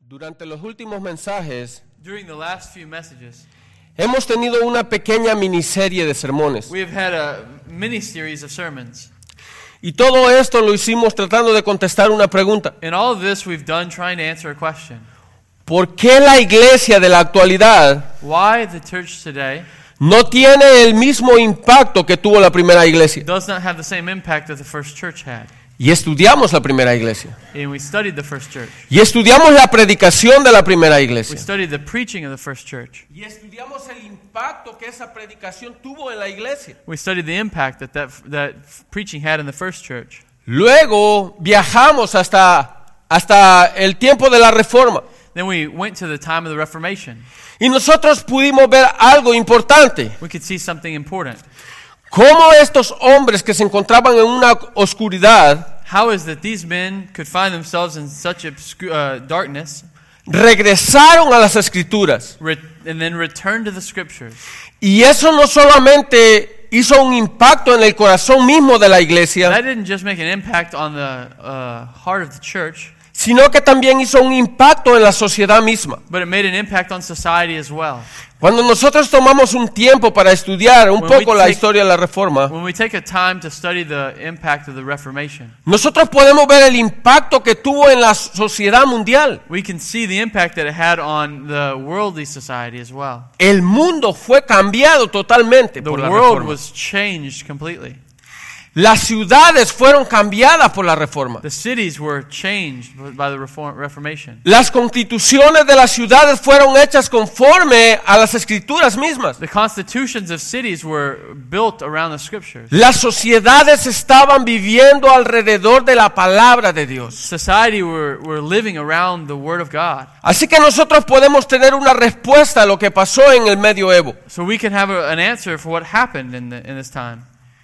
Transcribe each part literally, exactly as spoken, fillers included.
Durante los últimos mensajes During the last few messages, hemos tenido una pequeña miniserie de sermones. we have had a mini series of sermons. Y todo esto lo hicimos tratando de contestar una pregunta. And all of this we've done trying to answer a question. ¿Por qué la iglesia de la actualidad Why the church today no tiene el mismo impacto que tuvo la primera iglesia? does not have the same impact that the first church had? Y estudiamos la primera iglesia. And we studied the first church. Y estudiamos la predicación de la primera We iglesia. studied the preaching of the first church. Y estudiamos el impacto que esa predicación tuvo en la iglesia. We studied the impact that that, that preaching had in the first church. Luego viajamos hasta, hasta el tiempo de la Reforma. Then we went to the time of the Reformation. Y nosotros pudimos ver algo importante. We could see something important. Cómo estos hombres que se encontraban en una oscuridad How is that these men could find themselves in such obscu- uh, darkness regresaron a las escrituras. re- and then return to the scriptures? Y eso no solamente hizo un impacto en el corazón mismo de la iglesia, That didn't just make an impact on the uh, heart of the church, sino que también hizo un impacto en la sociedad misma. but it made an impact on society as well. Cuando nosotros tomamos un tiempo para estudiar un When we poco la take- historia de la Reforma, When we take a time to study the impact of the Reformation, nosotros podemos ver el impacto que tuvo en la sociedad mundial. we can see the impact that it had on the worldly society as well. El mundo fue cambiado totalmente The por la world Reforma. was changed completely. Las ciudades fueron cambiadas por la Reforma. The cities were changed by the reform, Reformation. Las constituciones de las ciudades fueron hechas conforme a las escrituras mismas. The constitutions of cities were built around the scriptures. Las sociedades estaban viviendo alrededor de la palabra de Dios. Society were, were living around the Word of God. Así que nosotros podemos tener una respuesta a lo que pasó en el medioevo. So we can have a, an answer for what happened in, the, in this time.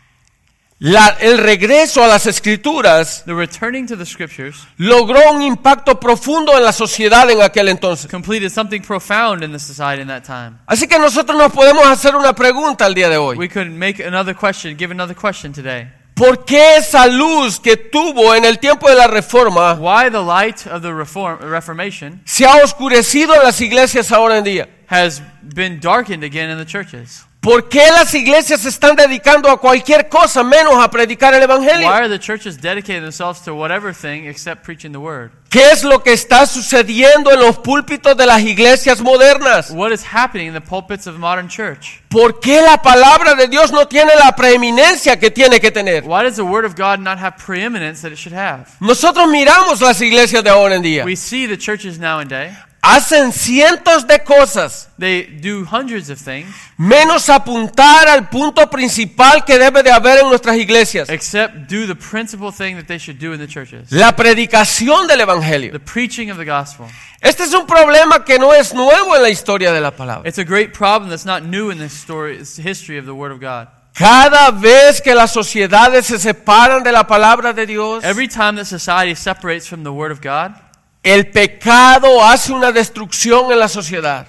La- el regreso a las escrituras The returning to the scriptures logró un impacto profundo en la sociedad en aquel entonces. completed something profound in the society in that time. Así que nosotros nos podemos hacer una pregunta al día de hoy. We could make another question, give another question today. ¿Por qué esa luz que tuvo en el tiempo de la Reforma Why the light of the reform, Reformation se ha oscurecido en las iglesias ahora en día? has been darkened again in the churches? ¿Por qué las iglesias se están dedicando a cualquier cosa menos a predicar el Why evangelio? are the churches dedicating themselves to whatever thing except preaching the word? ¿Qué es lo que está sucediendo en los púlpitos de las iglesias modernas? What is happening in the pulpits of modern church? ¿Por qué la palabra de Dios no tiene la preeminencia que tiene que tener? Why does the word of God not have preeminence that it should have? Nosotros miramos las iglesias de ahora en día. We see the churches now and day. Hacen cientos de cosas, They do hundreds of things menos apuntar al punto principal que debe de haber en nuestras iglesias. except do the principal thing that they should do in the churches. La predicación del evangelio. The preaching of the gospel. Este es un problema que no es nuevo en la historia de la palabra. It's a great problem that's not new in the story, it's the history of the word of God. Cada vez que las sociedades se separan de la palabra de Dios, Every time that society separates from the word of God, el pecado hace una destrucción en la sociedad.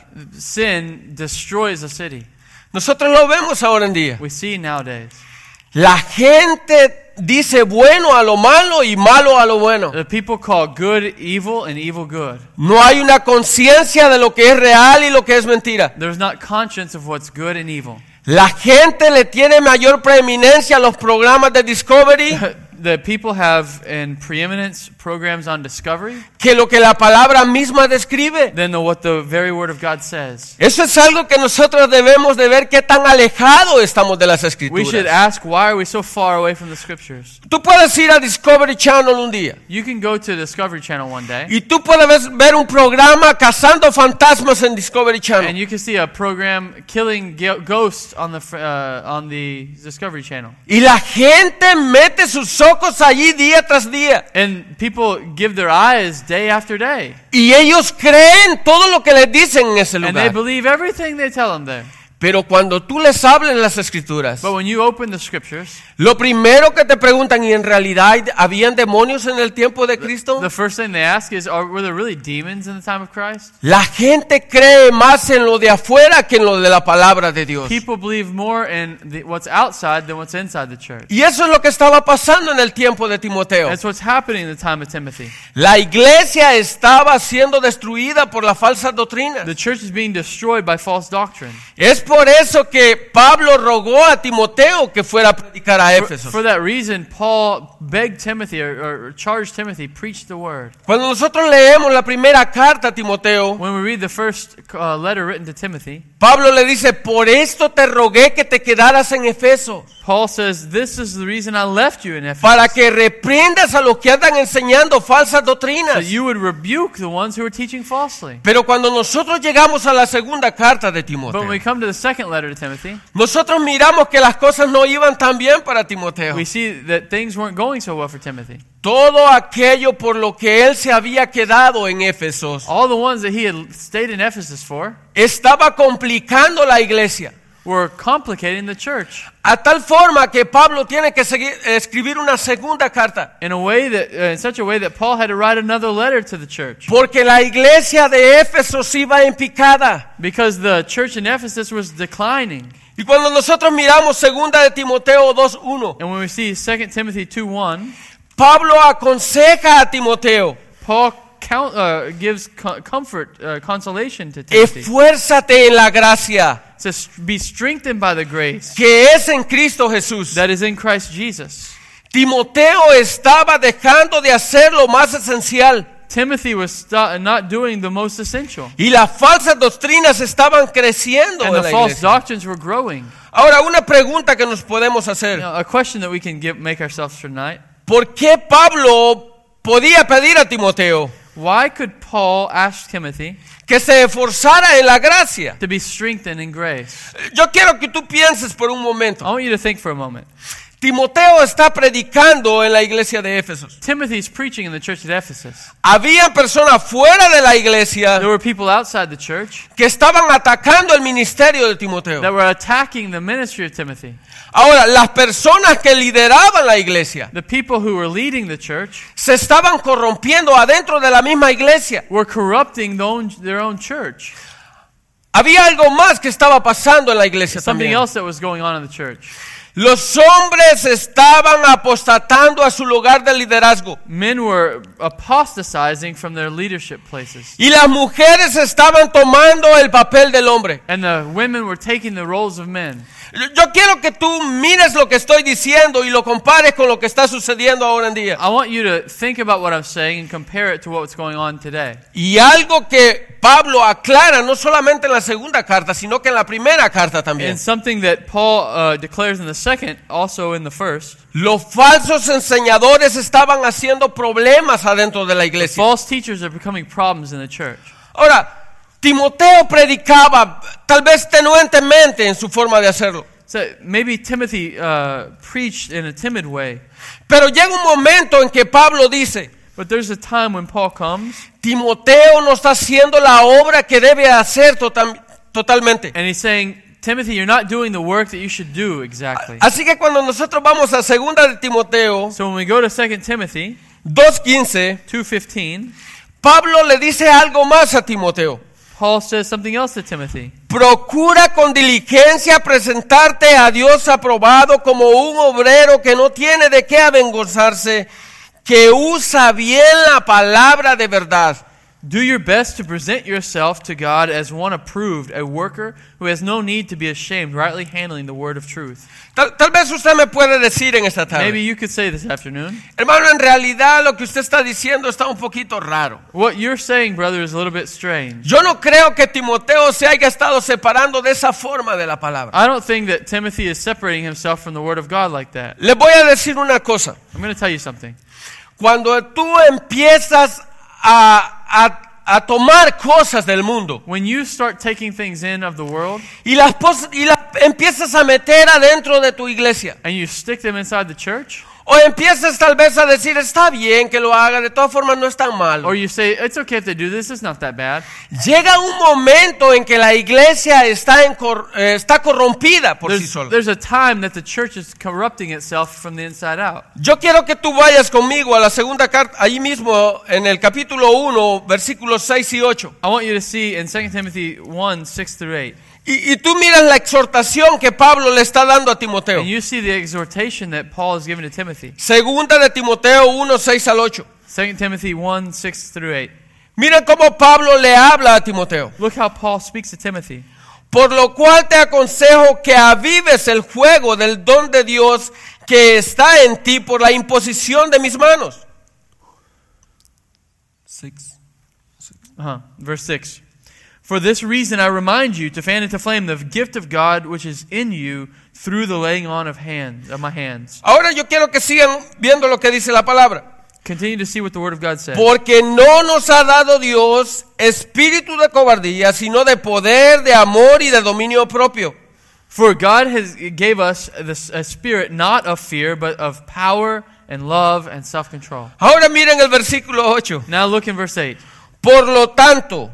sin destroys a city. Nosotros lo vemos ahora en día. We see nowadays. La gente dice bueno a lo malo y malo a lo bueno. The people call good evil and evil good. No hay una conciencia de lo que es real y lo que es mentira. There's not conscience of what's good and evil. La gente le tiene mayor preeminencia a los programas de Discovery The people have in preeminence programs on Discovery que lo que la palabra misma describe. than the, what the very word of God says. Eso es algo que nosotros debemos de ver qué tan alejado estamos de las We should escrituras. ask, why are we so far away from the scriptures? Tú puedes ir a Discovery Channel un día You can go to Discovery Channel one day y tú puedes ver un programa cazando fantasmas en Discovery and Channel. you can see a program killing ge- ghosts on the fr- uh, on the Discovery Channel. Y la gente mete sus ojos allí día tras día. And people give their eyes day after day. Y ellos creen todo lo que les dicen en ese And they lugar. believe everything they tell them there. Pero cuando tú les hables las escrituras, But when you open the scriptures, lo primero que te preguntan, ¿y en realidad hay- habían demonios en el tiempo de Cristo? the first thing they ask is, are, were there really demons in the time of Christ? La gente cree más en lo de afuera que en lo de la palabra de Dios. People believe more in the, what's outside than what's inside the church. Y eso es lo que estaba pasando en el tiempo de Timoteo. That's what's happening in the time of Timothy. La iglesia estaba siendo destruida por las falsas doctrinas. The church is being destroyed by false doctrine. Es por eso que Pablo rogó a Timoteo que fuera a predicar a Éfeso. For that reason, Paul begged Timothy or, or charged Timothy, preach the word. Cuando nosotros leemos la primera carta a Timoteo, When we read the first uh, letter written to Timothy, Pablo le dice, por esto te rogué que te quedaras en Efeso, Paul says, this is the reason I left you in Ephesus, para que reprendas a los que andan enseñando falsas so doctrinas. you would rebuke the ones who are teaching falsely. Pero cuando nosotros llegamos a la segunda carta de But when Timoteo, we come to the second letter to Timothy, nosotros miramos que las cosas no iban tan bien para Timoteo. we see that things weren't going so well for Timothy. Todo aquello por lo que él se había quedado en Éfeso All the ones that he had stayed in Ephesus for estaba complicando la iglesia. were complicating the church A tal forma que Pablo tiene que seguir, escribir una segunda carta. in a way that, uh, in such a way that Paul had to write another letter to the church Porque la iglesia de Éfeso iba en picada. because the church in Ephesus was declining. Y cuando nosotros miramos segunda de Timoteo dos uno, And when we see Second Timothy two one, Pablo aconseja a Timoteo, Paul count, uh, gives co- comfort, uh, consolation to Timothy. esfuérzate en la gracia To s- be strengthened by the grace que es en Cristo Jesús. that is in Christ Jesus. Timoteo estaba dejando de hacer lo más esencial Timothy was sto- not doing the most essential. y las falsas doctrinas estaban creciendo And en the la false iglesia. doctrines were growing. Ahora, una pregunta que nos podemos hacer. You know, a question that we can give, make ourselves tonight. ¿Por qué Pablo podía pedir a Timoteo Why could Paul ask Timothy que se esforzara en la gracia? to be strengthened in grace? Yo quiero que tú pienses por un I momento. want you to think for a moment. Timoteo está predicando en la iglesia de Éfeso. Timothy's preaching in the church at Ephesus. Había personas fuera de la iglesia There were people outside the church que estaban atacando el ministerio de Timoteo. that were attacking the ministry of Timothy. Ahora, las personas que lideraban la iglesia The people who were leading the church se estaban corrompiendo adentro de la misma iglesia. were corrupting the own, their own church. Había algo más que estaba pasando en la iglesia Something también. else that was going on in the church. Los hombres estaban apostatando a su lugar de liderazgo. Men were apostatizing from their leadership places. Y las mujeres estaban tomando el papel del hombre. And the women were taking the roles of men. Yo quiero que tú mires lo que estoy diciendo y lo compares con lo que está sucediendo ahora en día. I want you to think about what I'm saying and compare it to what's going on today. Y algo que Pablo aclara no solamente en la segunda carta, sino que en la primera carta también. And something that Paul uh, declares in the second, also in the first. Los falsos enseñadores estaban haciendo problemas adentro de la iglesia. False teachers are becoming problems in the church. Ahora, Timoteo predicaba tal vez tenuentemente en su forma de hacerlo. So maybe Timothy uh, preached in a timid way. Pero llega un momento en que Pablo dice, But there's a time when Paul comes Timoteo no está haciendo la obra que debe hacer total- totalmente. and he's saying, Timothy, you're not doing the work that you should do exactly. Así que cuando nosotros vamos a segunda de Timoteo So when we go to Second Timothy dos quince, two fifteen, Pablo le dice algo más a Timoteo. Paul says something else to Timothy. Procura con diligencia presentarte a Dios aprobado como un obrero que no tiene de qué avergonzarse, que usa bien la palabra de verdad. Do your best to present yourself to God as one approved, a worker who has no need to be ashamed, rightly handling the word of truth. Tal, tal vez usted me puede decir en esta Maybe tarde, you could say this afternoon, hermano, en realidad lo que usted está diciendo está un poquito raro. what you're saying, brother, is a little bit strange. Yo no creo que Timoteo se haya estado separando de esa forma de la palabra. I don't think that Timothy is separating himself from the word of God like that. Les voy a decir una cosa. I'm going to tell you something. Cuando tú empiezas a, a, a tomar cosas del mundo When you start taking things in of the world y las, pos- y las empiezas a meter adentro de tu iglesia, and you stick them inside the church, O empiezas tal vez a decir, está bien que lo haga, de todas formas no es tan malo. Or you say, it's okay if they do this, it's not that bad. Llega un momento en que la iglesia está, en cor, eh, está corrompida por sí There's, sola. there's a time that the church is corrupting itself from the inside out. Yo quiero que tú vayas conmigo a la segunda carta, ahí mismo en el capítulo uno, versículos seis y ocho. I want you to see in Second Timothy one, six through eight. Y, y tú miras la exhortación que Pablo le está dando a Timoteo. And you see the exhortation that Paul is giving to Timothy. Segunda de Timoteo uno, seis al ocho. Second Timothy one, six through eight. Mira cómo Pablo le habla a Timoteo. Look how Paul speaks to Timothy. Por lo cual te aconsejo que avives el fuego del don de Dios que está en ti por la imposición de mis manos. Six. Uh-huh. Verse six. For this reason I remind you to fan into flame the gift of God which is in you through the laying on of hands of my hands. Ahora yo quiero que sigan viendo lo que dice la palabra. Continue to see what the word of God says. Porque no nos ha dado Dios espíritu de cobardía, sino de poder, de amor y de dominio propio. For God has gave us this, a spirit not of fear, but of power and love and self-control. Ahora miren el versículo ocho. Now look in verse eight. Por lo tanto,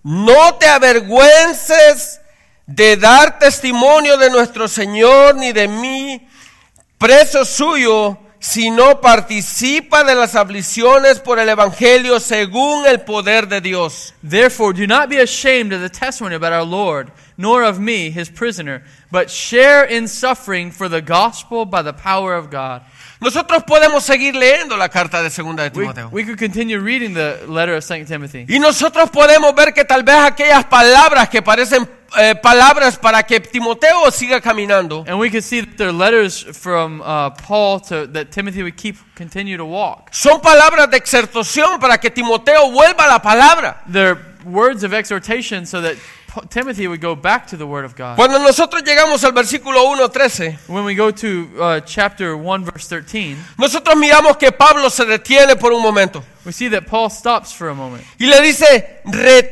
no te avergüences de dar testimonio de nuestro Señor ni de mí, preso suyo, sino participa de las aflicciones por el Evangelio según el poder de Dios. Therefore, do not be ashamed of the testimony about our Lord, nor of me, his prisoner, but share in suffering for the gospel by the power of God. Nosotros podemos seguir leyendo la carta de segunda de We, Timoteo. we could continue reading the letter of Second Timothy. Y nosotros podemos ver que tal vez aquellas palabras que parecen eh, palabras para que Timoteo siga caminando, And we could see that there are letters from uh, Paul to, that Timothy would keep continue to walk. son palabras de exhortación para que Timoteo vuelva a la palabra. They're words of exhortation so that P- Timothy would go back to the Word of God. Cuando nosotros llegamos al versículo uno trece, When we go to uh, chapter one, verse thirteen, nosotros miramos que Pablo se detiene por un momento we see that Paul stops for a moment. y le dice,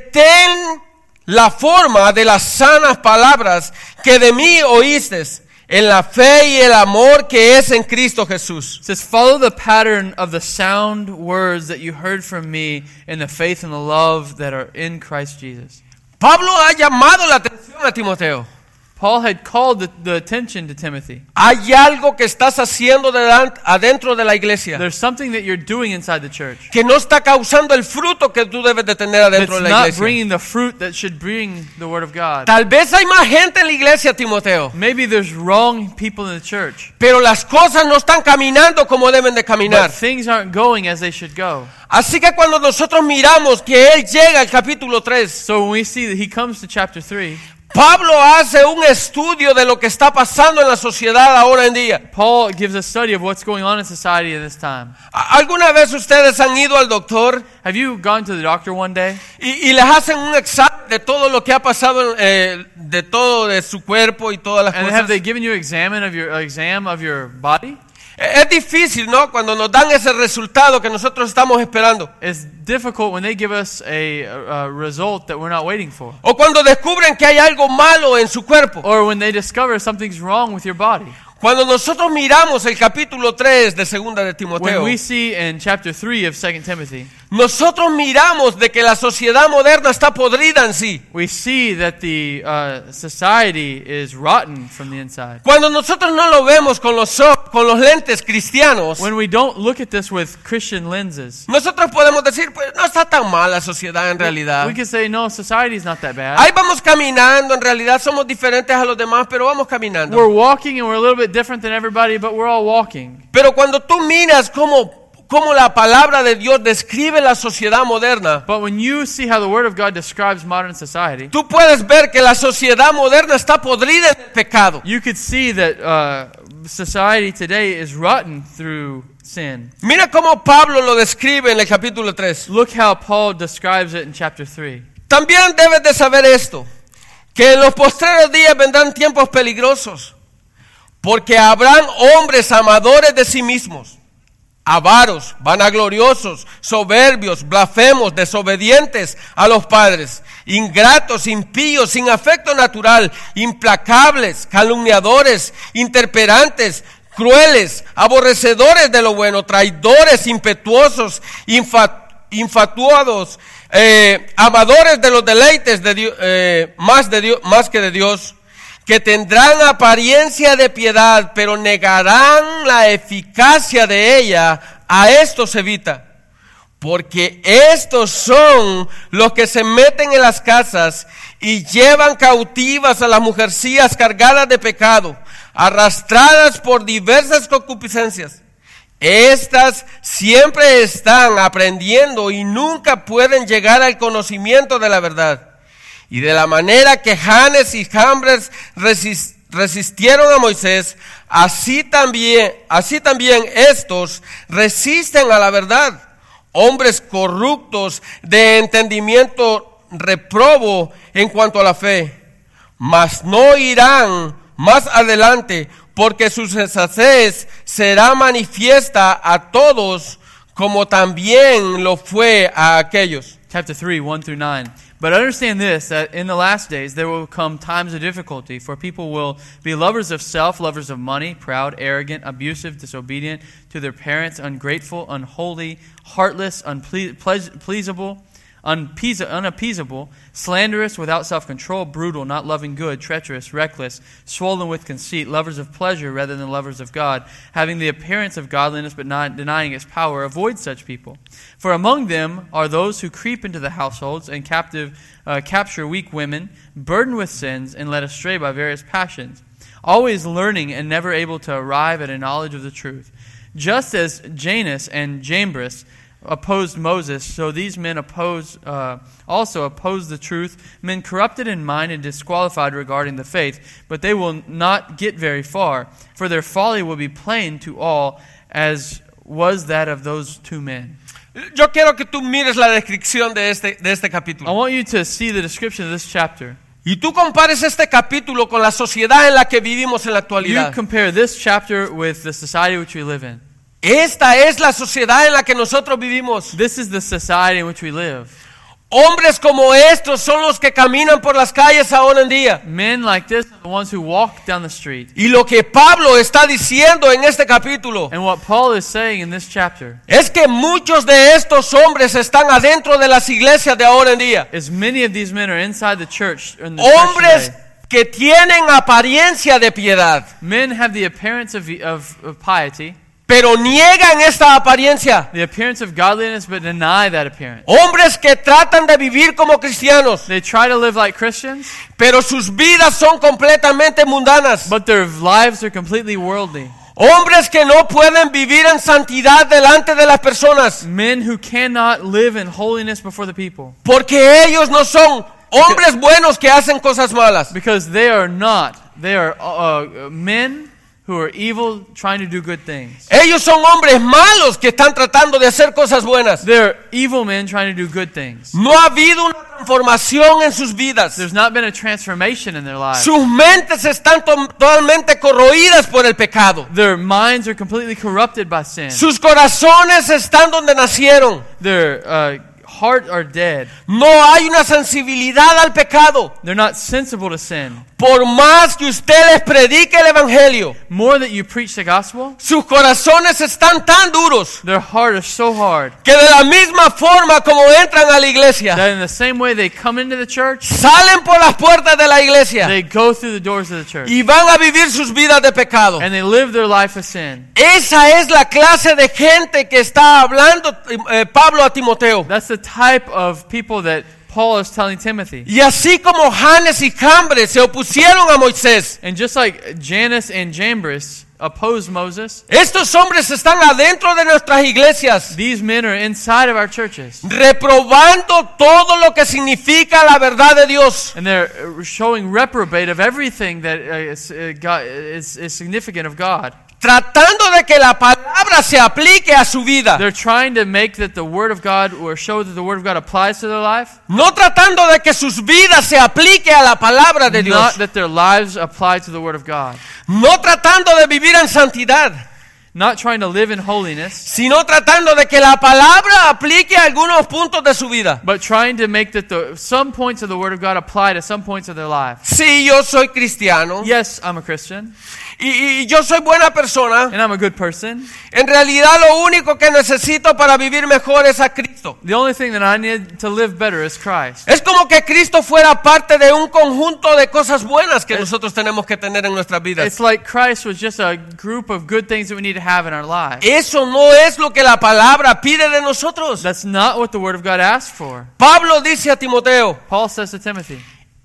retén la forma de las sanas palabras que de mí oíste en la fe y el amor que es en Cristo Jesús. It says, follow the pattern of the sound words that you heard from me in the faith and the love that are in Christ Jesus. Pablo ha llamado la atención a Timoteo. Paul had called the, the attention to Timothy. Hay algo que estás haciendo delan- adentro de la iglesia There's something that you're doing inside the church que no está causando el fruto que tú debes de tener that's adentro de la not iglesia. bringing the fruit that should bring the Word of God. Tal vez hay más gente en la iglesia, Timoteo, Maybe there's wrong people in the church, pero las cosas no están caminando como deben de caminar. but things aren't going as they should go. Así que cuando nosotros miramos que él llega al capítulo tres, So when we see that he comes to chapter three, Pablo hace un estudio de lo que está pasando en la sociedad ahora en día. Paul gives a study of what's going on in society at this time. ¿A- ¿Alguna vez ustedes han ido al doctor Have you gone to the doctor one day y, y les hacen un examen de todo lo que ha pasado, eh, de todo de su cuerpo y todas las and cosas? have they given you examine of your exam of your body? Es difícil, ¿no? Cuando nos dan ese resultado que nosotros estamos esperando. It's difficult when they give us a, a, a result that we're not waiting for, O cuando descubren que hay algo malo en su cuerpo. or when they discover something's wrong with your body. Cuando nosotros miramos el capítulo tres de segunda de When Timoteo, we see in chapter three of Second Timothy, nosotros miramos de que la sociedad moderna está podrida en sí. we see that the uh, society is rotten from the inside. Cuando nosotros no lo vemos con los, o- con los lentes cristianos, When we don't look at this with Christian lenses, nosotros podemos decir, pues no está tan mal la sociedad en realidad. we can say, no, society is not that bad. Ahí vamos caminando, en realidad somos diferentes a los demás, pero vamos caminando. We're walking and we're a little bit different than everybody, but we're all walking. Pero cuando tú miras cómo, cómo la palabra de Dios describe la sociedad moderna, But when you see how the Word of God describes modern society, tú puedes ver que la sociedad moderna está podrida en el pecado. you could see that uh, society today is rotten through sin. Mira cómo Pablo lo describe en el capítulo tres. Look how Paul describes it in chapter three. También debes de saber esto, que en los postreros días vendrán tiempos peligrosos, porque habrán hombres amadores de sí mismos, avaros, vanagloriosos, soberbios, blasfemos, desobedientes a los padres, ingratos, impíos, sin afecto natural, implacables, calumniadores, interperantes, crueles, aborrecedores de lo bueno, traidores, impetuosos, infa, infatuados, eh, amadores de los deleites de Dios, eh, más, de Dios, más que de Dios, que tendrán apariencia de piedad, pero negarán la eficacia de ella. A estos evita. Porque estos son los que se meten en las casas y llevan cautivas a las mujercillas cargadas de pecado, arrastradas por diversas concupiscencias. Estas siempre están aprendiendo y nunca pueden llegar al conocimiento de la verdad. Y de la manera que Janes y Jambres resist, resistieron a Moisés, así también, así también estos resisten a la verdad. Hombres corruptos de entendimiento reprobo en cuanto a la fe, mas no irán más adelante, porque su sensatez será manifiesta a todos, como también lo fue a aquellos. Chapter three, one through nine. But understand this, that in the last days there will come times of difficulty, for people will be lovers of self, lovers of money, proud, arrogant, abusive, disobedient to their parents, ungrateful, unholy, heartless, unpleasable, unappeasable, slanderous, without self-control, brutal, not loving good, treacherous, reckless, swollen with conceit, lovers of pleasure rather than lovers of God, having the appearance of godliness but not denying its power. Avoid such people. For among them are those who creep into the households and captive, uh, capture weak women, burdened with sins and led astray by various passions, always learning and never able to arrive at a knowledge of the truth. Just as Janus and Jambres opposed Moses, so these men oppose, uh, also oppose the truth, men corrupted in mind and disqualified regarding the faith, but they will not get very far, for their folly will be plain to all, as was that of those two men. Yo quiero que tú mires la descripción de este, de este capítulo. I want you to see the description of this chapter. Y tú compares este capítulo con la sociedad en la que vivimos en la You actualidad. compare this chapter with the society which we live in. Esta es la sociedad en la que nosotros vivimos. This is the society in which we live. Hombres como estos son los que caminan por las calles ahora en día. Men like this are the ones who walk down the street. Y lo que Pablo está diciendo en este capítulo And what Paul is saying in this chapter es que muchos de estos hombres están adentro de las iglesias de ahora en día. is many of these men are inside the church. In the church Hombres today. que tienen apariencia de piedad, Men have the appearance of, of, of piety, pero niegan esta apariencia. the appearance of godliness, but deny that appearance. Hombres que tratan de vivir como cristianos, They try to live like Christians, pero sus vidas son completamente mundanas. but their lives are completely worldly. Hombres que no pueden vivir en santidad delante de las personas, Men who cannot live in holiness before the people, porque ellos no son hombres buenos que hacen cosas malas. because they are not. They are uh, men who are evil, trying to do good things. Ellos son hombres malos que están tratando de hacer cosas buenas. They're evil men trying to do good things. No ha habido una transformación en sus vidas. There's not been a transformation in their lives. Sus mentes están to- totalmente corroídas por el pecado. Their minds are completely corrupted by sin. Sus corazones están donde nacieron. Their uh, heart are dead. No hay una sensibilidad al pecado. They're not sensible to sin. Por más que usted les predique el evangelio, More that you preach the gospel, sus corazones están tan duros their heart is so hard que de la misma forma como entran a la iglesia, that in the same way they come into the church, salen por las puertas de la iglesia they go through the doors of the church. y van a vivir sus vidas de pecado. And they live their life of sin. Esa es la clase de gente que está hablando eh, Pablo a Timoteo. That's the type of people that Paul is telling Timothy. Y así como Janes y Jambres se opusieron a Moisés, And just like Janus and Jambres opposed Moses, estos hombres están adentro de nuestras iglesias, these men are inside of our churches. reprobando todo lo que significa la verdad de Dios. And they're showing reprobate of everything that uh, is, uh, God, is, is significant of God. Tratando de que la palabra se aplique a su vida. They're trying to make that the Word of God, or show that the Word of God applies to their life. No tratando de que sus vidas se aplique a la palabra de Not Dios. that their lives apply to the Word of God. No tratando de vivir en santidad, Not trying to live in holiness, sino tratando de que la palabra aplique a algunos puntos de su vida. but trying to make that the some points of the Word of God apply to some points of their life. Sí, yo soy cristiano Yes, I'm a Christian. y, y yo soy buena persona, and I'm a good person, en realidad lo único que necesito para vivir mejor es a Cristo. the only thing that I need to live better is Christ. Es como que Cristo fuera parte de un conjunto de cosas buenas que nosotros tenemos que tener en nuestras vidas. It's like Christ was just a group of good things that we need to have in our lives. Eso no es lo que la palabra pide de nosotros. That's not what the Word of God asks for. Pablo dice a Timoteo, Paul says to Timothy,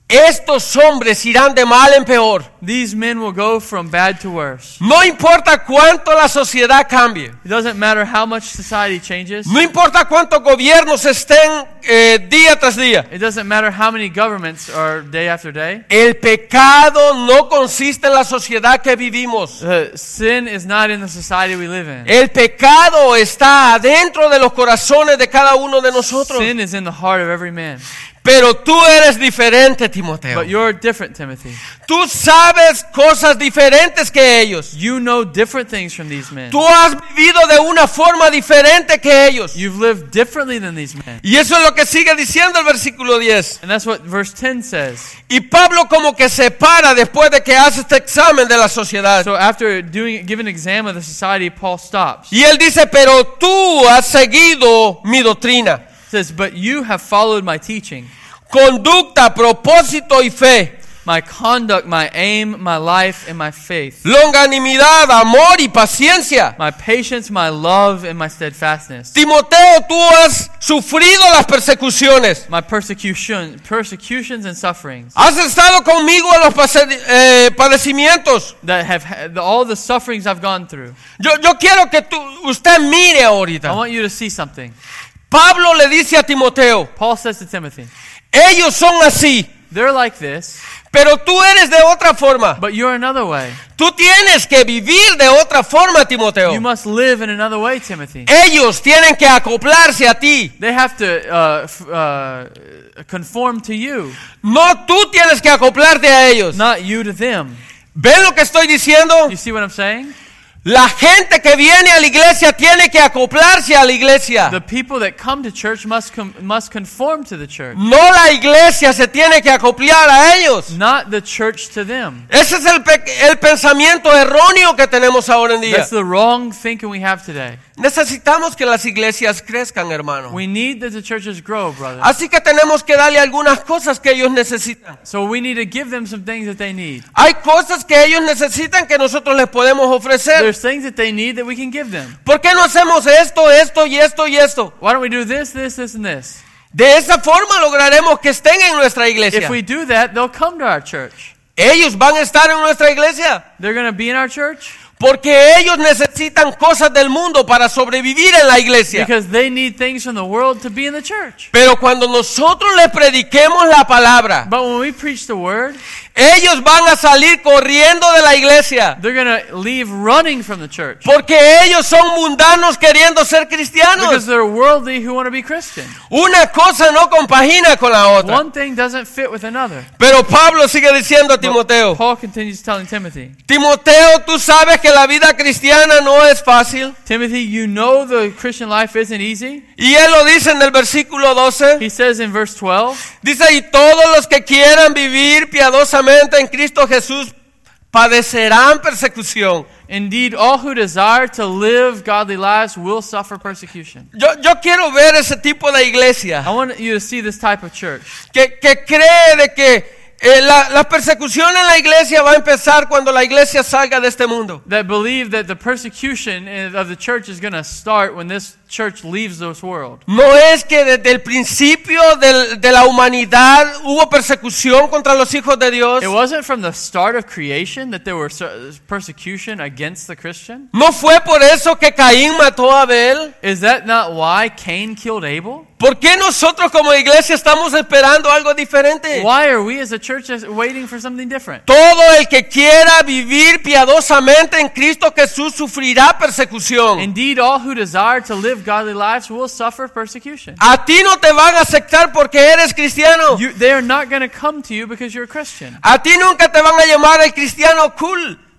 estos hombres irán de mal en peor. these men will go from bad to worse. No importa cuánto la sociedad cambie. It doesn't matter how much society changes. No importa cuántos gobiernos estén eh, día tras día. It doesn't matter how many governments are day after day. El pecado no consiste en la sociedad que vivimos. Uh, sin is not in the society we live in. El pecado está adentro de los corazones de cada uno de nosotros. Sin is in the heart of every man. Pero tú eres diferente, Timoteo. But you're different, Timothy. Tú sabes cosas diferentes que ellos. You know different things from these men. Tú has vivido de una forma diferente que ellos. You've lived differently than these men. Y eso es lo que sigue diciendo el versículo diez. And that's what verse ten says. Y Pablo como que se para después de que hace este examen de la sociedad. So after doing giving an exam of the society, Paul stops. Y él dice, pero tú has seguido mi doctrina, Says, but you have followed my teaching, conducta, propósito y fe, my conduct, my aim, my life, and my faith, longanimidad, amor y paciencia. my patience, my love, and my steadfastness, Timoteo, tú has sufrido las persecuciones. my persecution, persecutions and sufferings Has estado conmigo en los pase- eh, padecimientos. that have had, all the sufferings I've gone through. Yo, yo quiero que tú, usted mire I ahorita. want you to see something. Pablo le dice a Timoteo, Paul says to Timothy, ellos son así, they're like this, pero tú eres de otra forma. but you're another way. Tú tienes que vivir de otra forma, Timoteo. You must live in another way, Timothy. Ellos tienen que acoplarse a ti. They have to uh, f- uh, conform to you, No tú tienes que acoplarte a ellos. not you to them. ¿Ven lo que estoy diciendo? You see what I'm saying? La gente que viene a la iglesia tiene que acoplarse a la iglesia. The people that come to church must com- must conform to the church, No la iglesia se tiene que acoplar a ellos. not the church to them. Ese es el, pe- el pensamiento erróneo que tenemos ahora en día. That's the wrong thinking we have today. Necesitamos que las iglesias crezcan, hermano. We need that the churches grow, brother. Así que tenemos que darle algunas cosas que ellos necesitan. So we need to give them some things that they need. Hay cosas que ellos necesitan que nosotros les podemos ofrecer. There's things that they need that we can give them. ¿Por qué no hacemos esto, esto y esto y esto? Why don't we do this, this, this, and this? De esa forma lograremos que estén en nuestra iglesia. If we do that, they'll come to our church. Ellos van a estar en nuestra iglesia They're going to be in our church porque ellos necesitan cosas del mundo para sobrevivir en la iglesia. because they need things from the world to be in the church. Pero cuando nosotros les prediquemos la palabra, But when we preach the word, ellos van a salir corriendo de la iglesia they're going to leave running from the church porque ellos son mundanos queriendo ser because cristianos. they're worldly who want to be Christian. Una cosa no compagina con la otra. One thing doesn't fit with another. Pero Pablo sigue diciendo a Timoteo, Paul continues telling Timothy, Timoteo, tú sabes que la vida cristiana no es fácil. Timothy, you know the Christian life isn't easy. Y él lo dice en el versículo doce. He says in verse twelve, Dice, y todos los que quieran vivir piadosamente en Cristo Jesús padecerán persecución. indeed, all who desire to live godly lives will suffer persecution. Yo, yo quiero ver ese tipo de iglesia I want you to see this type of church que, que cree de que eh, la, la persecución en la iglesia va a empezar cuando la iglesia salga de este mundo. that believe that the persecution of the church is going to start when this church leaves this world. No es que desde el principio del- de la humanidad hubo persecución contra los hijos de Dios. It wasn't from the start of creation that there was persecution against the Christian. No fue por eso que Caín mató a Abel. Is that not why Cain killed Abel? ¿Por qué nosotros como iglesia estamos esperando algo diferente? Why are we as a church waiting for something different? Todo el que quiera vivir piadosamente en Cristo Jesús sufrirá persecución. Indeed, all who desire to live godly lives will suffer persecution. A ti no te van a aceptar porque eres cristiano. You, they are not going to come to you because you're a Christian. A ti nunca te van a llamar el cristiano cool.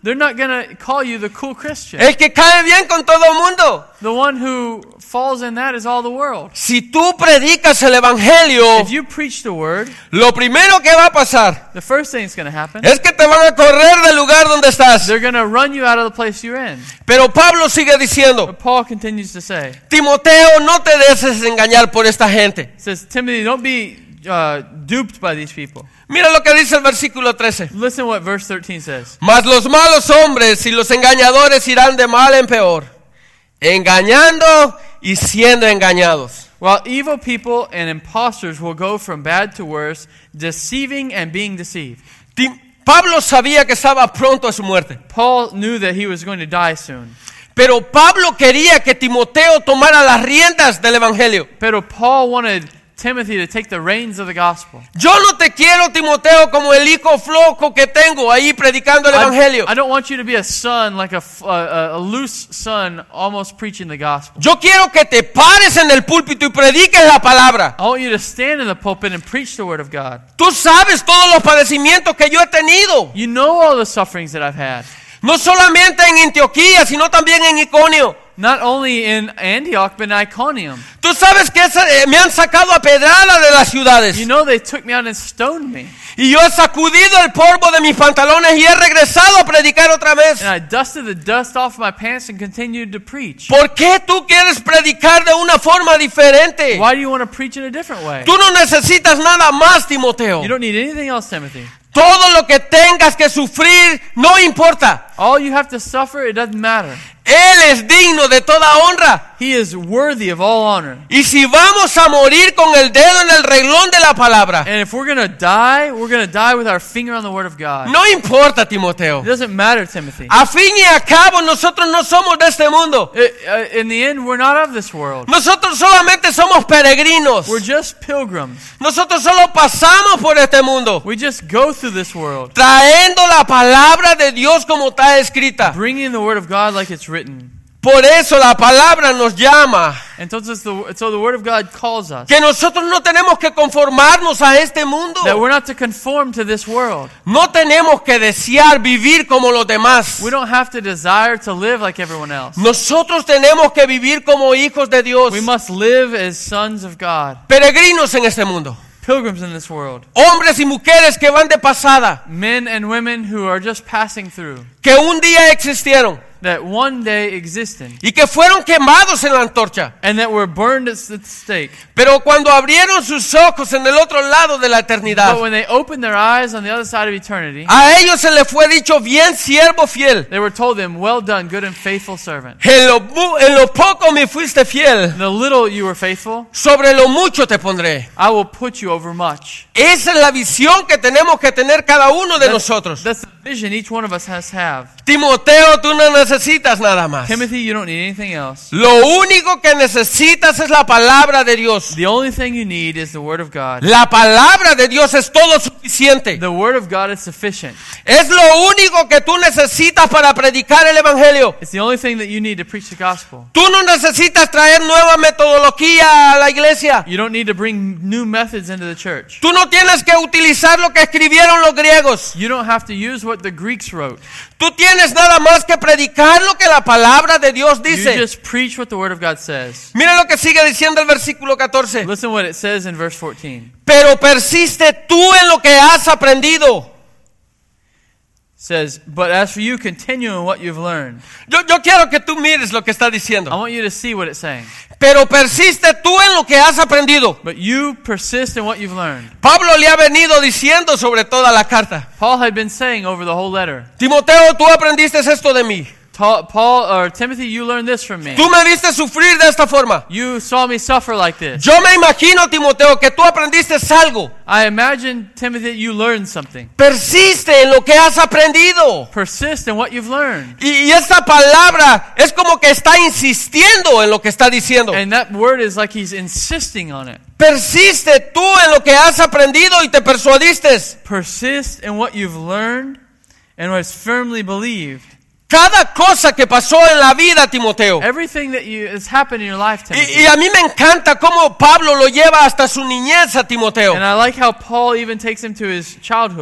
They're not going to call you the cool Christian. El que cae bien con todo el mundo. The one who falls in that is all the world. Si tú predicas el evangelio, If you preach the word, lo primero que va a pasar the first thing that's going to happen, es que te van a correr del lugar donde estás. they're going to run you out of the place you're in. Pero Pablo sigue diciendo, But Paul continues to say, Timoteo, no te dejes engañar por esta gente. he says, Timothy, don't be uh, duped by these people. Mira lo que dice el versículo trece. Listen what verse thirteen says. Mas los malos hombres y los engañadores irán de mal en peor, engañando y siendo engañados. While evil people and impostors will go from bad to worse, deceiving and being deceived. Tim- Pablo sabía que estaba pronto a su muerte. Paul knew that he was going to die soon. Pero Pablo quería que Timoteo tomara las riendas del evangelio. Pero Paul wanted Timothy to take the reins of the gospel. Yo no te quiero, Timoteo, como el hijo flojo que tengo ahí predicando el evangelio. I, I don't want you to be a son, like a, a, a loose son, almost preaching the gospel. Yo quiero que te pares en el púlpito y prediques la palabra. I want you to stand in the pulpit and preach the word of God. Tú sabes todos los padecimientos que yo he tenido. You know all the sufferings that I've had. No solamente en Antioquía, sino también en Iconio. Not only in Antioch, but in Iconium. Tú sabes que esa- eh, me han sacado a pedrada de las ciudades. You know they took me out and stoned me. Y yo he sacudido el polvo de mis pantalones y he regresado a predicar otra vez. And I dusted the dust off my pants and continued to preach. ¿Por qué tú quieres predicar de una forma diferente? Why do you want to preach in a different way? Tú no necesitas nada más, Timoteo. You don't need anything else, Timothy. Todo lo que tengas que sufrir no importa. All you have to suffer, it doesn't matter. Él es digno de toda honra. He is worthy of all honor. Y si vamos a morir con el dedo en el renglón de la palabra, And if we're going to die, we're going to die with our finger on the word of God. no importa, Timoteo. It doesn't matter, Timothy. A fin y a cabo, nosotros no somos de este mundo. It- uh, in the end, we're not of this world. Nosotros solamente somos peregrinos. We're just pilgrims. Nosotros solo pasamos por este mundo, We just go through this world, trayendo la palabra de Dios como está escrita. bringing the word of God like it's written. Por eso la palabra nos llama, Entonces, the, so the word of God calls us que nosotros no tenemos que conformarnos a este mundo. that we're not to conform to this world. No tenemos que desear vivir como los demás. We don't have to desire to live like everyone else. Nosotros tenemos que vivir como hijos de Dios, We must live as sons of God, peregrinos en este mundo, pilgrims in this world, hombres y mujeres que van de pasada, men and women who are just passing through, que un día existieron that one day existed, y que fueron quemados en la antorcha. and that were burned at the stake. Pero cuando abrieron sus ojos en el otro lado de la eternidad, But when they opened their eyes on the other side of eternity, a ellos se les fue dicho, bien siervo fiel. they were told them, well done, good and faithful servant. En lo, mu- en lo poco me fuiste fiel, In the little you were faithful, sobre lo mucho te pondré. I will put you over much. Esa es la visión que tenemos que tener cada uno de That's, nosotros. that's the vision each one of us has to have. Timoteo, tú no necesitas nada más. Timothy, you don't need anything else. Lo único que necesitas es la palabra de Dios. The only thing you need is the word of God. La palabra de Dios es todo suficiente. The word of God is sufficient. Es lo único que tú necesitas para predicar el evangelio. It's the only thing that you need to preach the gospel. Tú no necesitas traer nueva metodología a la iglesia. You don't need to bring new methods into the church. Tú no tienes que utilizar lo que escribieron los griegos. You don't have to use what the Greeks wrote. Tú tienes nada más que predicar lo que la palabra de Dios You dice. just preach what the word of God says. Mira lo que sigue diciendo el versículo catorce. Listen what it says in verse fourteen. Pero persiste tú en lo que has aprendido. It says, but as for you, continue in what you've learned. Yo, yo quiero que tú mires lo que está I diciendo. want you to see what it's saying. Pero persiste tú en lo que has aprendido. But you persist in what you've learned. Pablo le ha venido diciendo sobre toda la carta. Paul had been saying over the whole letter, Timoteo, tú aprendiste esto de mí. Ta- Paul or Timothy, you learned this from me. Tú me viste sufrir de esta forma. You saw me suffer like this. Yo me imagino, Timoteo, que tú aprendiste algo. I imagine, Timothy, that you learned something. Persiste en lo que has aprendido. Persist in what you've learned. Y, y esta palabra es como que está insistiendo en lo que está diciendo. And that word is like he's insisting on it. Persiste tú en lo que has aprendido y te persuadiste. Persist in what you've learned and what is firmly believed. Cada cosa que pasó en la vida, Timoteo. Everything that you, has happened in your life, Timothy. Y, y a mí me encanta cómo Pablo lo lleva hasta su niñez a Timoteo. And I like how Paul even takes him to his childhood.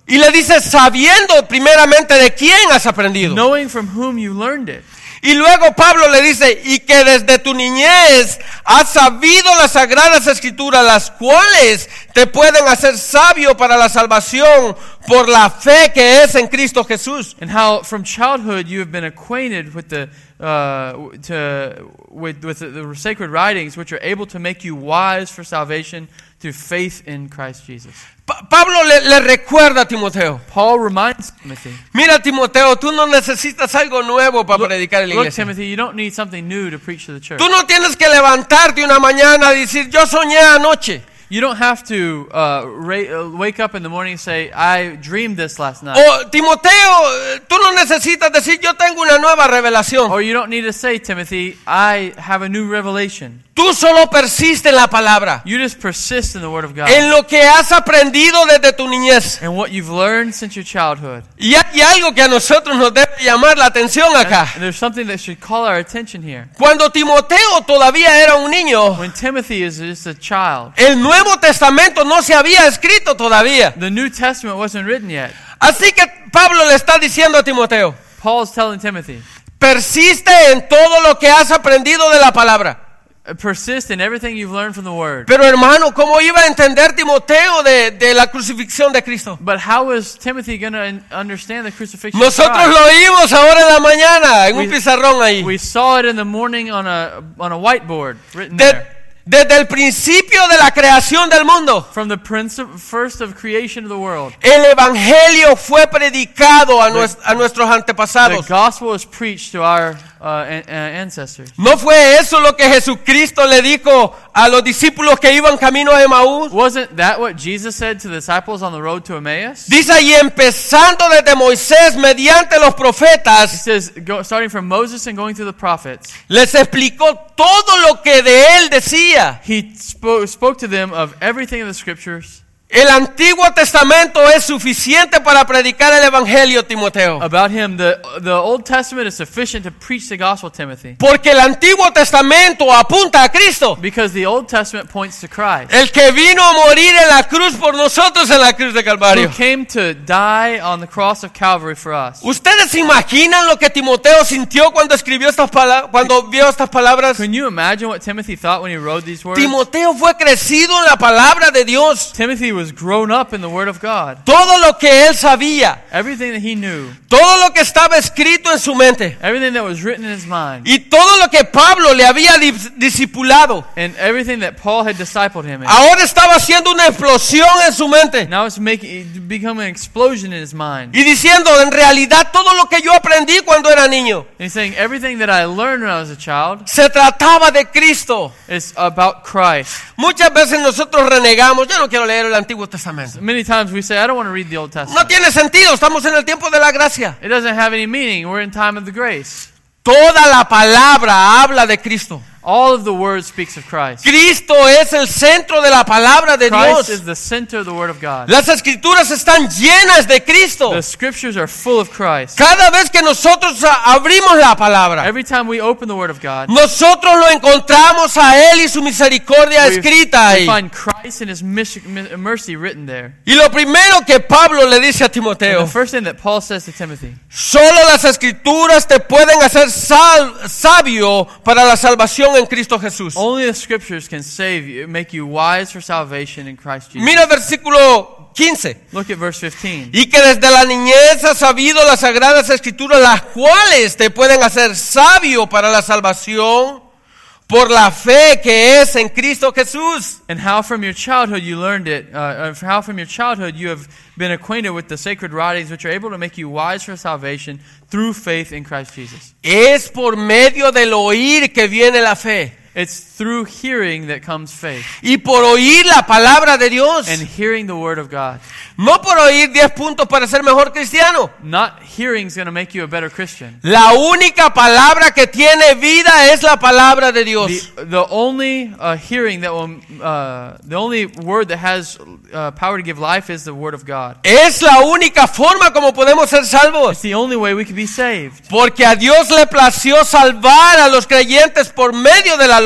Y le dice, sabiendo primeramente de quién has aprendido. knowing from whom you learned it. Y luego Pablo le dice, y que desde tu niñez has sabido las sagradas escrituras, las cuales te pueden hacer sabio para la salvación por la fe que es en Cristo Jesús. And how from childhood you have been acquainted with the uh, to with with the, the sacred writings, which are able to make you wise for salvation through faith in Christ Jesus. Pa- Pablo le, le recuerda a Timoteo. Paul reminds Timothy, Mira, Timoteo, tú no necesitas algo nuevo para look, predicar en la look, iglesia. Timothy, you don't need something new to preach to the church. Tú no tienes que levantarte una mañana y decir, yo soñé anoche. You don't have to uh, ra- uh, wake up in the morning and say, I dreamed this last night. O Timoteo, eh, tú no necesitas decir, yo tengo una nueva revelación. Or you don't need to say, Timothy, I have a new revelation. Tú solo persiste en la palabra, You just persist in the Word of God. en lo que has aprendido desde tu niñez. And what you've learned since your childhood. Y hay algo que a nosotros nos debe llamar la atención acá. And there's something that should call our attention here. Cuando Timoteo todavía era un niño, When Timothy is just a child, el Nuevo Testamento no se había escrito todavía. the New Testament wasn't written yet. Así que Pablo le está diciendo a Timoteo, Paul's telling Timothy, persiste en todo lo que has aprendido de la palabra. persist in everything you've learned from the Word. Pero hermano, ¿cómo iba a entender Timoteo de, de la crucifixión de Cristo? But how was Timothy going to understand the crucifixion of Nosotros Christ? lo oímos ahora en la mañana, en un We- pizarrón ahí. We saw it in the morning on a on a whiteboard written De- there. desde el principio de la creación del mundo, From the prince of, first of creation of the world, el evangelio fue predicado a, nues- a nuestros the antepasados. gospel was preached to our uh, an- uh, ancestors. ¿No fue eso lo que Jesucristo le dijo a los discípulos que iban camino a Emaús? Wasn't that what Jesus said to the disciples on the road to Emmaus? Dice ahí, empezando desde Moisés, mediante los He profetas, says, go, starting from Moses and going through the prophets, les explicó todo lo que de él decía. he spoke, spoke to them of everything in the scriptures. El Antiguo Testamento es suficiente para predicar el evangelio, Timoteo. About him, the the Old Testament is sufficient to preach the gospel, Timothy, Porque el Antiguo Testamento apunta a Cristo, because the Old Testament points to Christ, el que vino a morir en la cruz por nosotros en la cruz de who Calvario. came to die on the cross of Calvary for us. ¿Ustedes se imaginan lo que Timoteo sintió cuando escribió estas palabras, cuando vio estas palabras? Can you imagine what Timothy thought when he wrote these words? Timoteo fue crecido en la palabra de Dios. Timothy was grown up in the Word of God. Todo lo que él sabía, Everything that he knew, todo lo que estaba escrito en su mente everything that was written in his mind, y todo lo que Pablo le había dis- discipulado, and everything that Paul had discipled him in. ahora estaba haciendo una explosión en su mente Now it's making becoming an explosion in his mind. y diciendo, en realidad todo lo que yo aprendí cuando era niño And he's saying everything that I learned when I was a child se trataba de Cristo. is about Christ. Muchas veces nosotros renegamos, yo no quiero leer el Antiguo Testamento. Many times we say, I don't want to read the Old No Testament. tiene sentido, estamos en el tiempo de la gracia. It doesn't have any meaning. We're in time of the grace. Toda la palabra habla de Cristo. All of the word speaks of Christ. Cristo es el centro de la palabra de Christ Dios. is the center of the Word of God. Las escrituras están llenas de Cristo. The scriptures are full of Christ. Cada vez que nosotros a- abrimos la palabra, Every time we open the Word of God, nosotros lo encontramos a Él y su misericordia we, escrita we ahí. find Christ and His mis- mi- mercy written there. Y lo primero que Pablo le dice a And Timoteo, the first thing that Paul says to Timothy, solo las escrituras te pueden hacer sal- sabio para la salvación en Cristo Jesús. only the scriptures can save you, make you wise for salvation in Christ Jesus. Mira el versículo quince. Look at verse fifteen. Y que desde la niñez has sabido las sagradas escrituras, las cuales te pueden hacer sabio para la salvación por la fe que es en Cristo Jesús. And how from your childhood you learned it, uh, uh, how from your childhood you have been acquainted with the sacred writings which are able to make you wise for salvation through faith in Christ Jesus. Es por medio del oír que viene la fe. It's through hearing that comes faith, Y por oír la palabra de Dios. and hearing the word of God. No por oír diez puntos para ser mejor cristiano. Not hearing is going to make you a better Christian. La única palabra que tiene vida es la palabra de Dios. The, the only uh, hearing that will, uh, the only word that has uh, power to give life is the word of God. Es la única forma como podemos ser salvos. It's the only way we can be saved. Porque a Dios le plació salvar a los creyentes por medio de la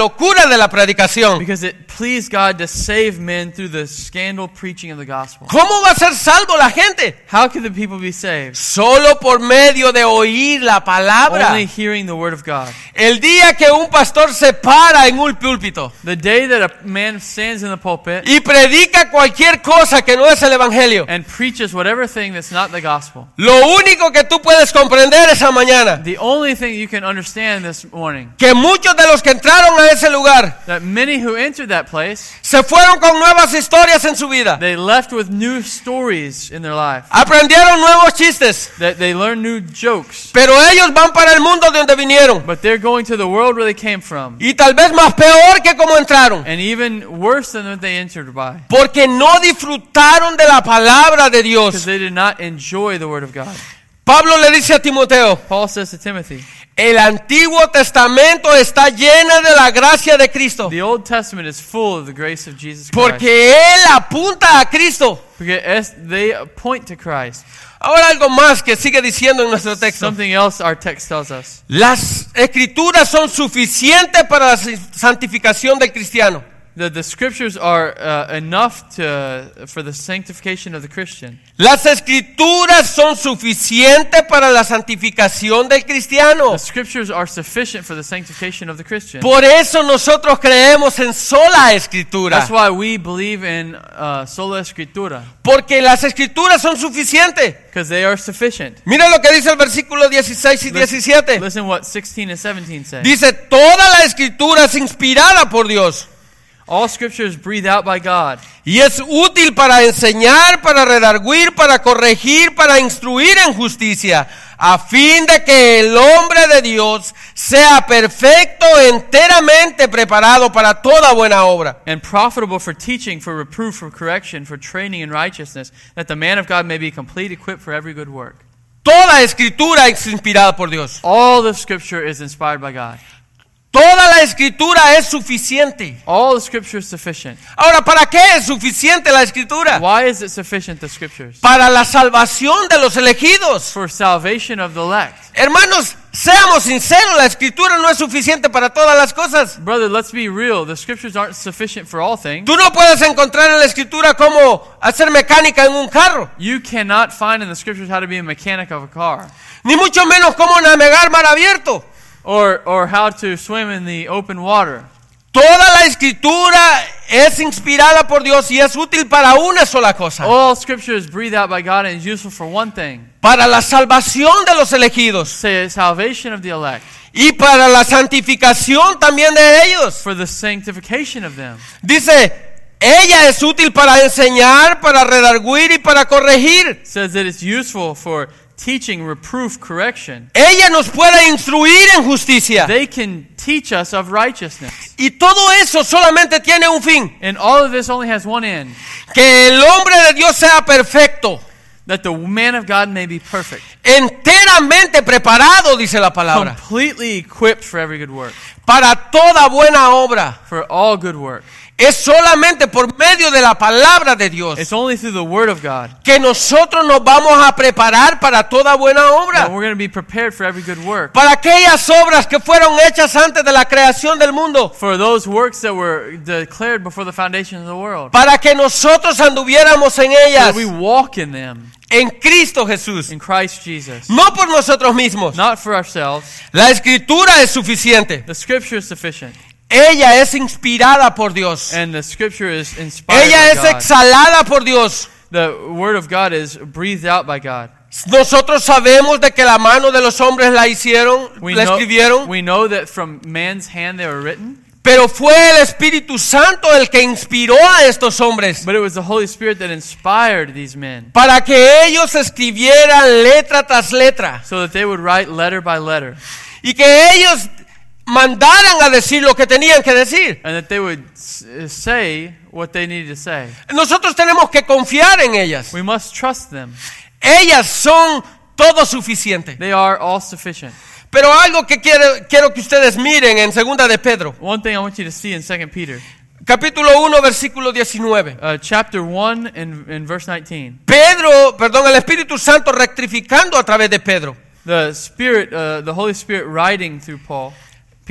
locura de la predicación. Because it pleased God to save men through the scandal preaching of the gospel. ¿Cómo va a ser salvo la gente? How could the people be saved? Solo por medio de oír la palabra. Only hearing the word of God. El día que un pastor se para en un púlpito The day that a man stands in the pulpit y predica cualquier cosa que no es el evangelio, and preaches whatever thing that's not the gospel, lo único que tú puedes comprender esa mañana, the only thing you can understand this morning, que muchos de los que entraron a ese lugar that many who entered that place, se fueron con nuevas historias en su vida. they left with new stories in their life. Aprendieron nuevos chistes, That they learned new jokes. pero ellos van para el mundo de donde vinieron. But they're going to the world where they came from. Y tal vez más peor que como entraron. And even worse than what they entered by. Porque no disfrutaron de la palabra de Because Dios. they did not enjoy the word of God. Pablo le dice a Timoteo, Paul says to Timothy, el Antiguo Testamento está llena de la gracia de Cristo. the Old Testament is full of the grace of Jesus Christ. Porque Él apunta a Cristo. Because they point to Christ. Ahora algo más que sigue diciendo en nuestro texto. Something else our text tells us. Las escrituras son suficientes para la santificación del cristiano. The, the scriptures are uh, enough to, for the sanctification of the Christian. Las escrituras son suficientes para la santificación del cristiano. The scriptures are sufficient for the sanctification of the Christian. Por eso nosotros creemos en sola escritura. That's why we believe in uh, sola escritura. Porque las escrituras son suficientes. Because they are sufficient. Mira lo que dice el versículo dieciséis y diecisiete. Listen what sixteen and seventeen say. Dice, toda la escritura es inspirada por Dios. All scripture is breathed out by God. Y es útil para enseñar, para redarguir, para corregir, para instruir en justicia, a fin de que el hombre de Dios sea perfecto, enteramente preparado para toda buena obra. And profitable for teaching, for reproof, for correction, for training in righteousness, that the man of God may be complete, equipped for every good work. Toda escritura es inspirada por Dios. All the scripture is inspired by God. Toda la escritura es suficiente. All the scripture is sufficient. Ahora, ¿para qué es suficiente la escritura? Why is it sufficient, the scriptures? Para la salvación de los elegidos. For salvation of the elect. Hermanos, seamos sinceros, la escritura no es suficiente para todas las cosas. Brother, let's be real. The scriptures aren't sufficient for all things. Tú no puedes encontrar en la escritura cómo hacer mecánica en un carro, You cannot find in the scriptures how to be a mechanic of a car. ni mucho menos cómo navegar mar abierto. Or, or how to swim in the open water. Toda la escritura es inspirada por Dios y es útil para una sola cosa. All scripture is breathed out by God and is useful for one thing. Para la salvación de los elegidos. Say salvation of the elect. Y para la santificación también de ellos. For the sanctification of them. Dice, ella es útil para enseñar, para redarguir y para corregir. It says that it's useful for teaching, reproof, correction. Ella nos puede instruir en justicia. They can teach us of righteousness. Y todo eso solamente tiene un fin. And all of this only has one end. Que el hombre de Dios sea perfecto. That the man of God may be perfect. Enteramente preparado, dice la palabra. Completely equipped for every good work. Para toda buena obra. For all good work. Es solamente por medio de la palabra de Dios It's only through the word of God que nosotros nos vamos a preparar para toda buena that obra. we're going to be prepared for every good work. Para aquellas obras que fueron hechas antes de la creación del mundo. For those works that were declared before the foundation of the world. Para que nosotros anduviéramos en So ellas. that we walk in them. En Cristo Jesús. In Christ Jesus. No por nosotros mismos. Not for ourselves. La escritura es suficiente. The scripture is sufficient. Ella es inspirada por Dios. And the scripture is inspired Ella by es God. exhalada por Dios. The word of God is breathed out by God. Nosotros sabemos de que la mano de los hombres la hicieron, We la know, escribieron, we know that from man's hand they were written. pero fue el Espíritu Santo el que inspiró a estos hombres But it was the Holy Spirit that inspired these men. para que ellos escribieran letra tras letra So that they would write letter by letter. y que ellos mandaran a decir lo que tenían que decir. And that they would s- say what they needed to say. Nosotros tenemos que confiar en ellas. We must trust them. Ellas son todo suficiente. They are all sufficient. Pero algo que quiero, quiero que ustedes miren en Segunda de Pedro, One thing I want you to see in Second Peter. capítulo uno, versículo diecinueve. Uh, chapter one and, and verse nineteen. Pedro, perdón, el Espíritu Santo rectificando a través de Pedro. The Spirit, uh, the Holy Spirit writing through Paul, Peter.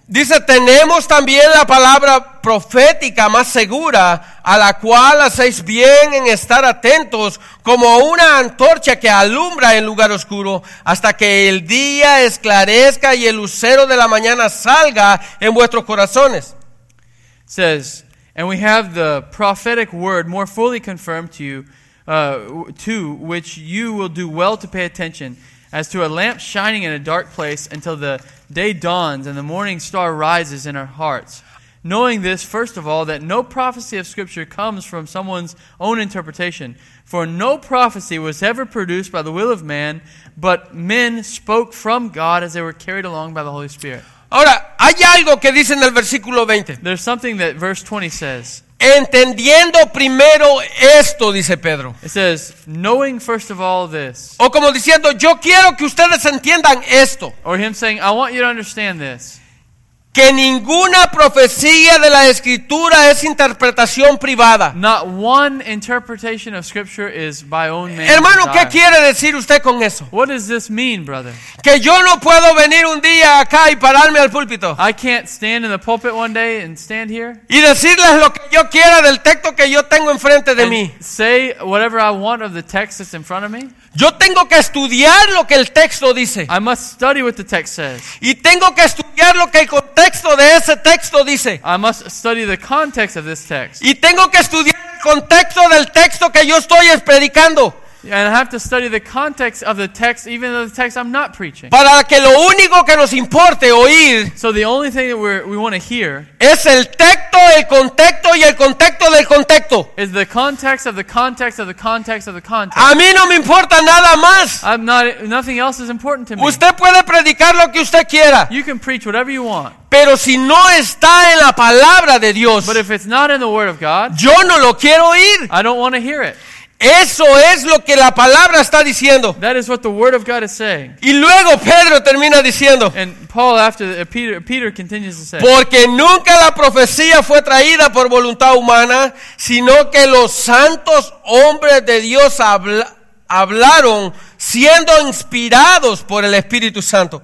Dice, tenemos también la palabra profética más segura, a la cual hacéis bien en estar atentos, como una antorcha que alumbra en lugar oscuro, hasta que el día esclarezca y el lucero de la mañana salga en vuestros corazones. It says, and we have the prophetic word more fully confirmed to you, uh, to which you will do well to pay attention, as to a lamp shining in a dark place until the day dawns and the morning star rises in our hearts. Knowing this, first of all, that no prophecy of Scripture comes from someone's own interpretation. For no prophecy was ever produced by the will of man, but men spoke from God as they were carried along by the Holy Spirit. Ahora, hay algo que dice en el versículo veinte. There's something that verse twenty says. Entendiendo primero esto, dice Pedro. It says, knowing first of all this. O como diciendo, yo quiero que ustedes entiendan esto. Or him saying, I want you to understand this. Que ninguna profecía de la Escritura es interpretación privada. Not one interpretation of Scripture is by own man's Hermano, ¿qué desire. quiere decir usted con eso? What does this mean, brother? Que yo no puedo venir un día acá y pararme al púlpito I can't stand in the pulpit one day and stand here y decirles lo que yo quiera del texto que yo tengo enfrente de mí. and say whatever I want of the text that's in front of me. Yo tengo que estudiar lo que el texto dice. I must study what the text says. Y tengo que estudiar lo que el contexto de ese texto dice. I must study the context of this text. Y tengo que estudiar el contexto del texto que yo estoy predicando. And I have to study the context of the text, even though the text I'm not preaching. Para que lo único que nos importe oír So the only thing that we're, we want to hear es el texto, el contexto y el contexto del contexto. is the context of the context of the context of the context. A mí no me importa nada más. I'm not. Nothing else is important to me. Usted puede predicar lo que usted quiera, You can preach whatever you want, pero si no está en la palabra de Dios, but if it's not in the Word of God, yo no lo quiero oír. I don't want to hear it. Eso es lo que la palabra está diciendo. That is what the Word of God is saying. Y luego Pedro termina diciendo, And Paul, after uh, Peter, Peter continues to say, porque nunca la profecía fue traída por voluntad humana, sino que los santos hombres de Dios habla, hablaron siendo inspirados por el Espíritu Santo.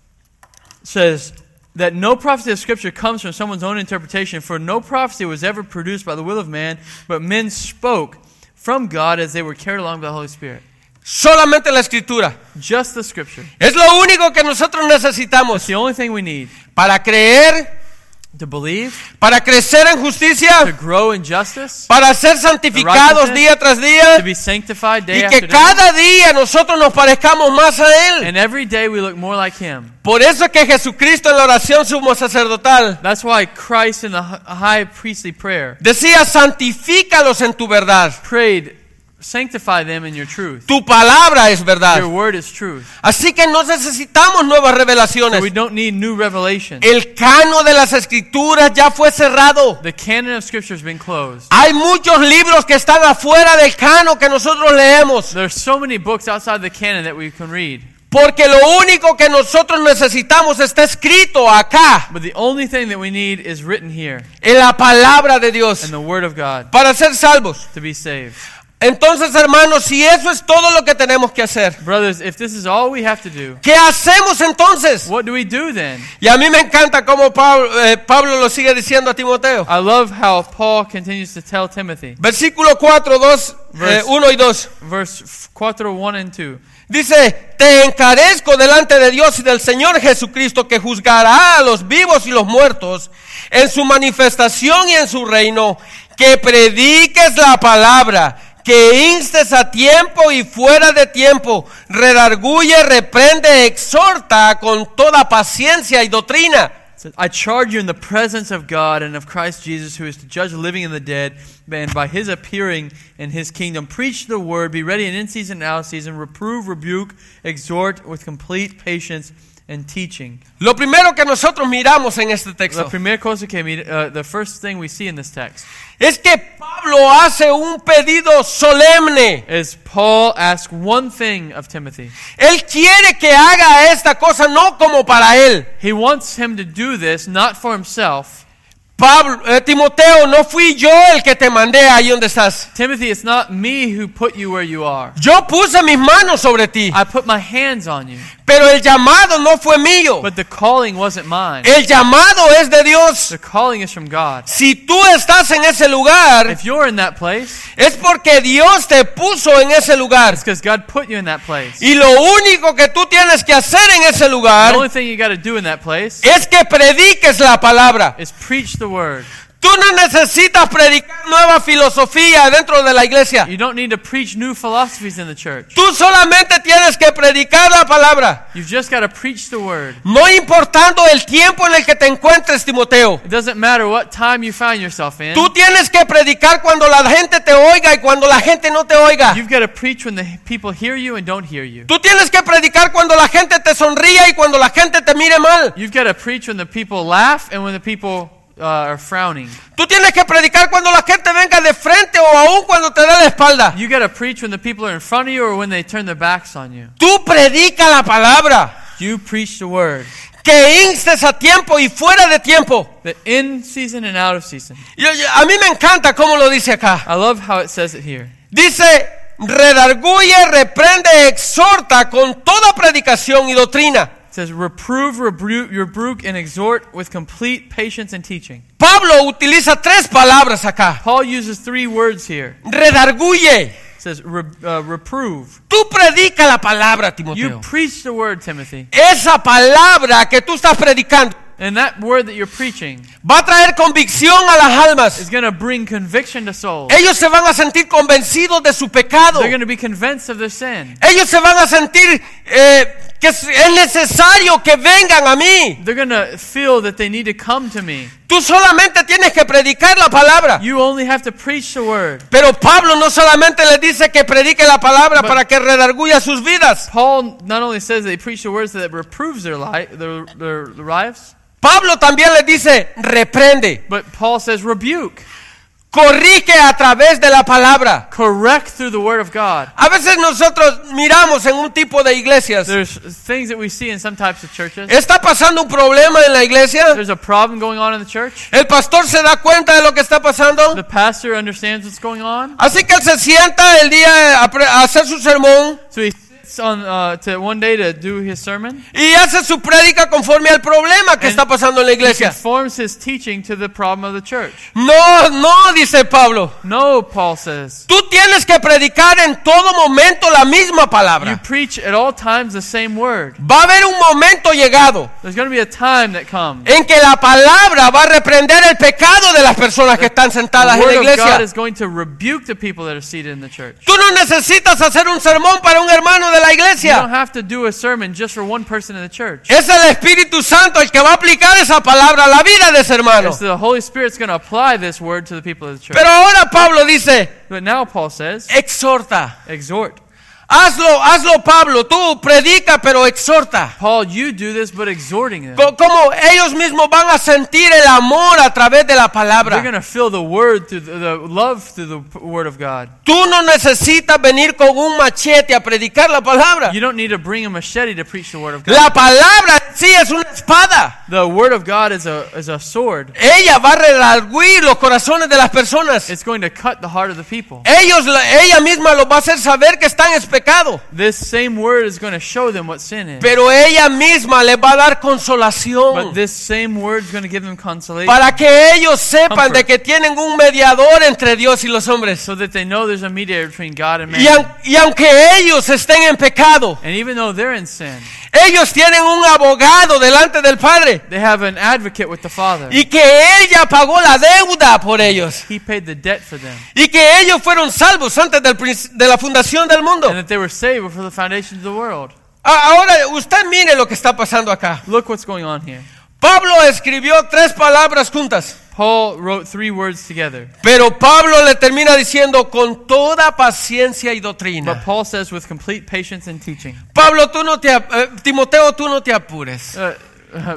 says that no prophecy of Scripture comes from someone's own interpretation, for no prophecy was ever produced by the will of man, but men spoke from God as they were carried along by the Holy Spirit. Solamente la Escritura. Just the Scripture. Es lo único que nosotros necesitamos It's the only thing we need para creer, to believe, para crecer en to justicia, grow in justice, para ser santificados righteousness, día tras to día be sanctified day y after que day. cada día nosotros nos parezcamos más a Él. And every day we look more like Him. Por eso es que Jesucristo en la oración sumo sacerdotal That's why Christ in the hi- high priestly prayer decía, santifícalos en tu verdad. prayed, sanctify them in your truth. Tu palabra es verdad. Your word is truth. Así que no necesitamos nuevas So revelaciones. we don't need new revelation. El cano de las escrituras ya fue cerrado. The canon of Scripture has been closed. Hay muchos libros que están afuera del cano que nosotros leemos. There's so many books outside the canon that we can read. Porque lo único que nosotros necesitamos está escrito acá, But the only thing that we need is written here en la palabra de Dios, in the Word of God para ser salvos. to be saved. Entonces, hermanos, si eso es todo lo que tenemos que hacer, Brothers, if this is all we have to do, ¿qué hacemos entonces? what do we do then? Y a mí me encanta cómo Pablo, eh, Pablo lo sigue diciendo a Timoteo. I love how Paul continues to tell Timothy. Versículo cuatro, dos, Verse- uno y dos. Verse four, one and two. Dice, te encarezco delante de Dios y del Señor Jesucristo, que juzgará a los vivos y los muertos en su manifestación y en su reino, que prediques la palabra, que instes a tiempo y fuera de tiempo, redarguye, reprende, exhorta con toda paciencia y doctrina. I charge you in the presence of God and of Christ Jesus, who is to judge the living and the dead, and by His appearing in His kingdom, preach the word, be ready in in-season and out-of-season, reprove, rebuke, exhort with complete patience and teaching. Lo primero que nosotros miramos en este La texto primera cosa que mi- uh, the first thing we see in this text es que Pablo hace un pedido solemne. is Paul asks one thing of Timothy. Él quiere que haga esta cosa no como para él. He wants him to do this not for himself. Pablo, eh, Timoteo, no fui yo el que te mandé ahí donde estás. Timothy, it's not me who put you where you are. Yo puse mis manos sobre ti, I put my hands on you. Pero el llamado no fue mío. But the calling wasn't mine. El llamado es de Dios. The calling is from God. Si tú estás en ese lugar, If you're in that place, es porque Dios te puso en ese lugar. it's because God put you in that place. Y lo único que tú tienes que hacer en ese The lugar only thing you got to do in that place es que prediques la palabra. is preach the word. Tú no necesitas predicar nueva filosofía dentro de la iglesia. You don't need to preach new philosophies in the church. Tú solamente tienes que predicar la palabra. You've just got to preach the word. No importando el tiempo en el que te encuentres, Timoteo. It doesn't matter what time you find yourself in. Tú tienes que predicar cuando la gente te oiga y cuando la gente no te oiga. You've got to preach when the people hear you and don't hear you. Tú tienes que predicar cuando la gente te sonría y cuando la gente te mire mal. You've got to preach when the people laugh and when the people uh, are frowning. Tú tienes que predicar cuando la gente venga de frente o aún cuando te dé la espalda. You got to preach when the people are in front of you or when they turn their backs on you. Tú predica la palabra. You preach the word. Que instes a tiempo y fuera de tiempo. The in season and out of season. Yo, yo, a mí me encanta cómo lo dice acá. I love how it says it here. Dice, redarguye, reprende, exhorta con toda predicación y doctrina. It says, reprove, rebuke, rebuke, and exhort with complete patience and teaching. Pablo utiliza tres palabras acá. Paul uses three words here. Redarguye. It says, re, uh, reprove. Tú predica la palabra, You Timoteo. preach the word, Timothy. Esa palabra que tú estás predicando And that word that you're preaching va a traer convicción a las almas. is going to bring conviction to souls. Ellos se van a sentir convencidos de su pecado. They're going to be convinced of their sin. Ellos se van a sentir eh, que es es necesario que vengan a mí. They're going to feel that they need to come to me. Tú solamente tienes que predicar la palabra. You only have to preach the word. Pero Pablo no solamente les dice que predique la palabra But- para que redarguya sus vidas. Paul not only says they preach the words that reproves their, li- their, their lives, Pablo también les dice, reprende, but Paul says rebuke, corrige a través de la palabra. correct through the word of God. A veces nosotros miramos en un tipo de iglesias. There's things that we see in some types of churches. Está pasando un problema en la iglesia. There's a problem going on in the church. El pastor se da cuenta de lo que está pasando. The pastor understands what's going on. Así que él se sienta el día a, pre- a hacer su sermón So he sits on uh, to one day to do his sermon. y hace su prédica conforme al problema que And está pasando en la He iglesia. conforms his teaching to the problem of the church. No, no, dice Pablo. No, Paul says. Tú tienes que predicar en todo momento la misma You palabra. preach at all times the same word. Va a haber un momento llegado There's going to be a time that comes. en que la palabra va a reprender el pecado de las personas que están sentadas The en la word of God iglesia. is going to rebuke the people that are seated in the church. Tú no necesitas hacer un sermón para un hermano de la You don't iglesia. have to do a sermon just for one person in the church. Es el Espíritu Santo el que va a aplicar esa palabra a la vida de ese hermano. It's the Holy Spirit's going to apply this word to the people of the church. Pero ahora Pablo dice, But now Paul says, exhorta. exhort. Hazlo, hazlo Pablo, tú predica pero exhorta. Paul, you do this, but exhorting them. Co- Como ellos mismos van a sentir el amor a través de la They're palabra. going to feel the word through the, the love through the p- word of God. Tú no necesitas venir con un machete a predicar la palabra. You don't need to bring a machete to preach the word of God. La palabra en sí es una espada. The word of God is a is a sword. Ella va a redarguir los corazones de las personas. It's going to cut the heart of the people. Ellos, ella misma los va a hacer saber que están en pecado. This same word is going to show them what sin is. Pero ella misma les va a dar consolación. But this same word is going to give them consolation, Para que ellos sepan de que tienen un mediador entre Dios y los hombres. so that they know there's a mediator between God and man. Y, an- y aunque ellos estén en pecado, And even though they're in sin, ellos tienen un abogado delante del Padre. they have an advocate with the Father. Y que Él ya pagó la deuda por ellos. He paid the debt for them. Y que ellos fueron salvos antes del princi- de la fundación del mundo. And that they were saved before the foundations of the world. A- Ahora, usted mire lo que está pasando acá. Look what's going on here. Pablo escribió tres palabras juntas. Paul wrote three words together. Pero Pablo le termina diciendo con toda paciencia y But doctrina. Paul says with complete patience and teaching. Pablo, tú no te, ap- eh, Timoteo, tú no te apures. Uh, uh,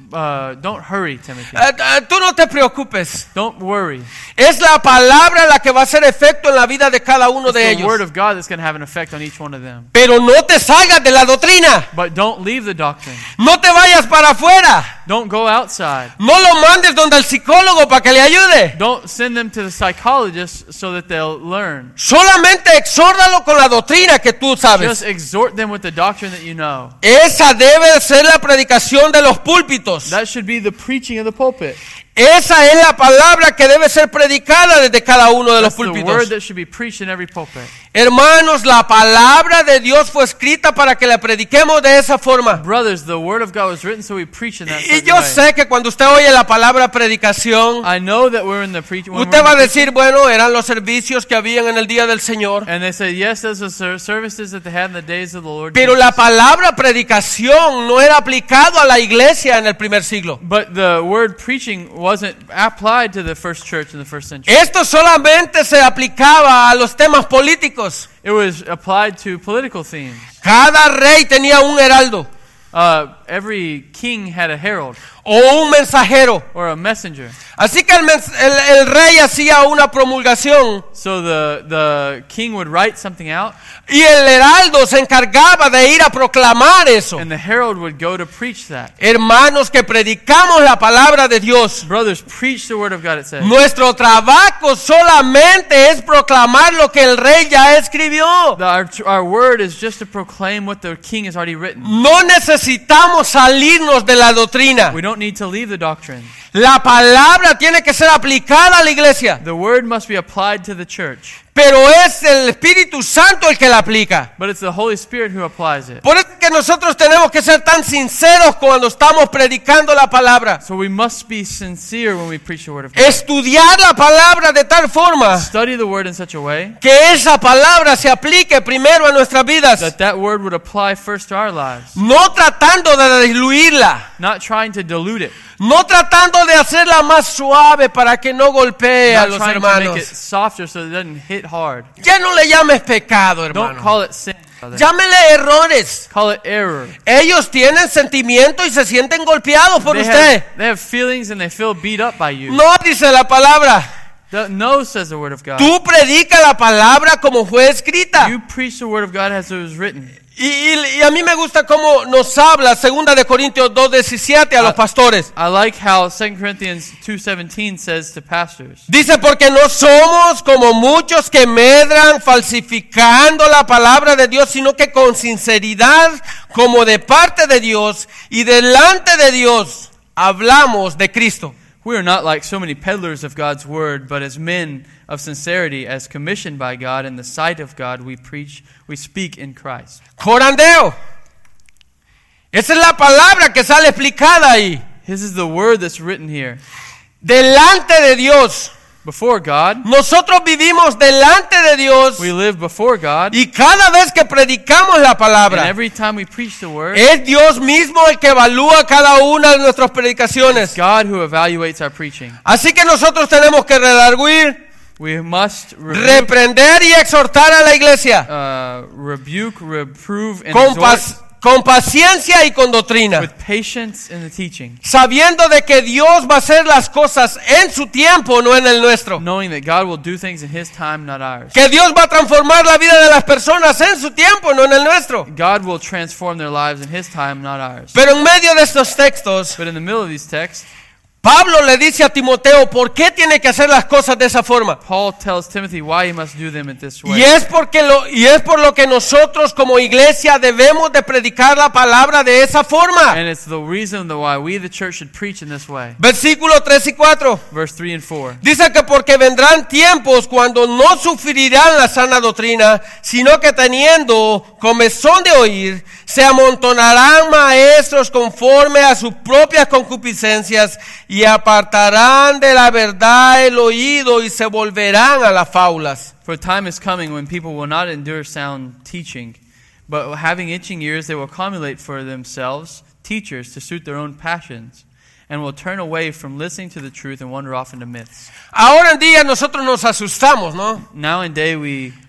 uh, don't hurry, Timothy. Eh, eh, tú no te preocupes. Don't worry. Es la palabra la que va a hacer efecto en la vida de cada uno It's de the word ellos. of God that's going to have an effect on each one of them. Pero no te salgas de la doctrina. But don't leave the doctrine. No te vayas para afuera. Don't go outside. No lo mandes donde el psicólogo para que le ayude. Don't send them to the psychologist so that they'll learn. Solamente exhórdalo con la doctrina que tú Just sabes. exhort them with the doctrine that you know. Esa debe ser la predicación de los púlpitos. That should be the preaching of the pulpit. Esa es la palabra que debe ser predicada desde cada uno de los That's the word púlpitos. that should be preached in every pulpit. Hermanos, la palabra de Dios fue escrita para que la prediquemos de esa forma. Brothers, the word of God was written so we preach in that Y certain yo way. sé que cuando usted oye la palabra predicación, I know that we're in the preaching. usted va a decir, bueno, eran los servicios que habían en el día del Señor. And they say, yes, those are ser- services that they had in the days of the Lord Pero Jesus. la palabra predicación no era aplicado a la iglesia en el primer siglo. But the word preaching wasn't applied to the first church in the first century. Esto solamente se aplicaba a los temas políticos. It was applied to political themes. Cada rey tenía un heraldo Uh, every king had a herald o un mensajero. or a messenger. Así que el, mens- el- el rey hacía una promulgación So the, the king would write something out, y el heraldo se encargaba de ir a proclamar eso. and the herald would go to preach that. Hermanos que predicamos la palabra de Dios, Brothers, preach the word of God, it says. nuestro trabajo solamente es proclamar lo que el rey ya escribió. The, our, our word is just to proclaim what the king has already written. No necesitamos salirnos de la doctrina. We don't need to leave the doctrine. La palabra tiene que ser aplicada a la iglesia, The word must be applied to the church. pero es el Espíritu Santo el que la aplica. But it's the Holy Spirit who applies it. Por eso es que nosotros tenemos que ser tan sinceros cuando estamos predicando la palabra. So we must be sincere when we preach the word of God. Estudiar la palabra de tal forma Study the word in such a way que esa palabra se aplique primero a nuestras vidas, that that word would apply first to our lives. no tratando de diluirla, Not trying to dilute it. no tratando de hacerla más suave para que no golpee a Not los trying to make it hermanos. softer so it doesn't hit hard. Ya no le llames pecado, Don't hermano. call it sin, brother. Llámele errores. Call it error. Ellos tienen sentimiento y se sienten golpeados por They usted. have, they have feelings and they feel beat up by you. No, dice la palabra. The- no, says the word of God. Tú predica la palabra como fue escrita. You preach the word of God as it was written. Y, y- y a mí me gusta cómo nos habla segunda de Corintios dos diecisiete a los Ah. pastores. I like how Second Corinthians two seventeen says to pastors. Dice, porque no somos como muchos que medran falsificando la palabra de Dios, sino que con sinceridad, como de parte de Dios y delante de Dios, hablamos de Cristo. We are not like so many peddlers of God's word, but as men of sincerity, as commissioned by God in the sight of God, we preach, we speak in Christ. Corandeo. Esa es la palabra que sale explicada ahí. This is the word that's written here. Delante de Dios. Before God, Nosotros vivimos delante de Dios we live before God, y cada vez que predicamos la and palabra, every time we preach the word, es Dios mismo el que evalúa cada una de nuestras predicaciones. God who evaluates our preaching. Así que nosotros tenemos que redarguir, We must rebuke, reprender y exhortar a la iglesia uh, rebuke, reprove, and con, exhort pas- con paciencia y con doctrina, with patience in the teaching, sabiendo de que Dios va a hacer las cosas en su tiempo, no en el nuestro. knowing that God will do things in His time, not ours. Que Dios va a transformar la vida de las personas en su tiempo, no en el nuestro. God will transform their lives in His time, not ours. Pero en medio de estos textos, But in the middle of these texts, Pablo le dice a Timoteo por qué tiene que hacer las cosas de esa forma. Paul tells Timothy why he must do them in this Y way. es porque lo y es por lo que nosotros como iglesia debemos de predicar la palabra de esa forma. And it's the reason that why we, the church, should preach in this way. Versículos tres y cuatro. Verse three and four. Dice que porque vendrán tiempos cuando no sufrirán la sana doctrina, sino que teniendo comezón de oír, se amontonarán maestros conforme a sus propias concupiscencias y apartarán de la verdad el oído y se volverán a las fábulas. For a time is coming when people will not endure sound teaching, but having itching ears, they will accumulate for themselves teachers to suit their own passions, and will turn away from listening to the truth and wander off into myths. Ahora en día nosotros nos asustamos, ¿no? Now in day we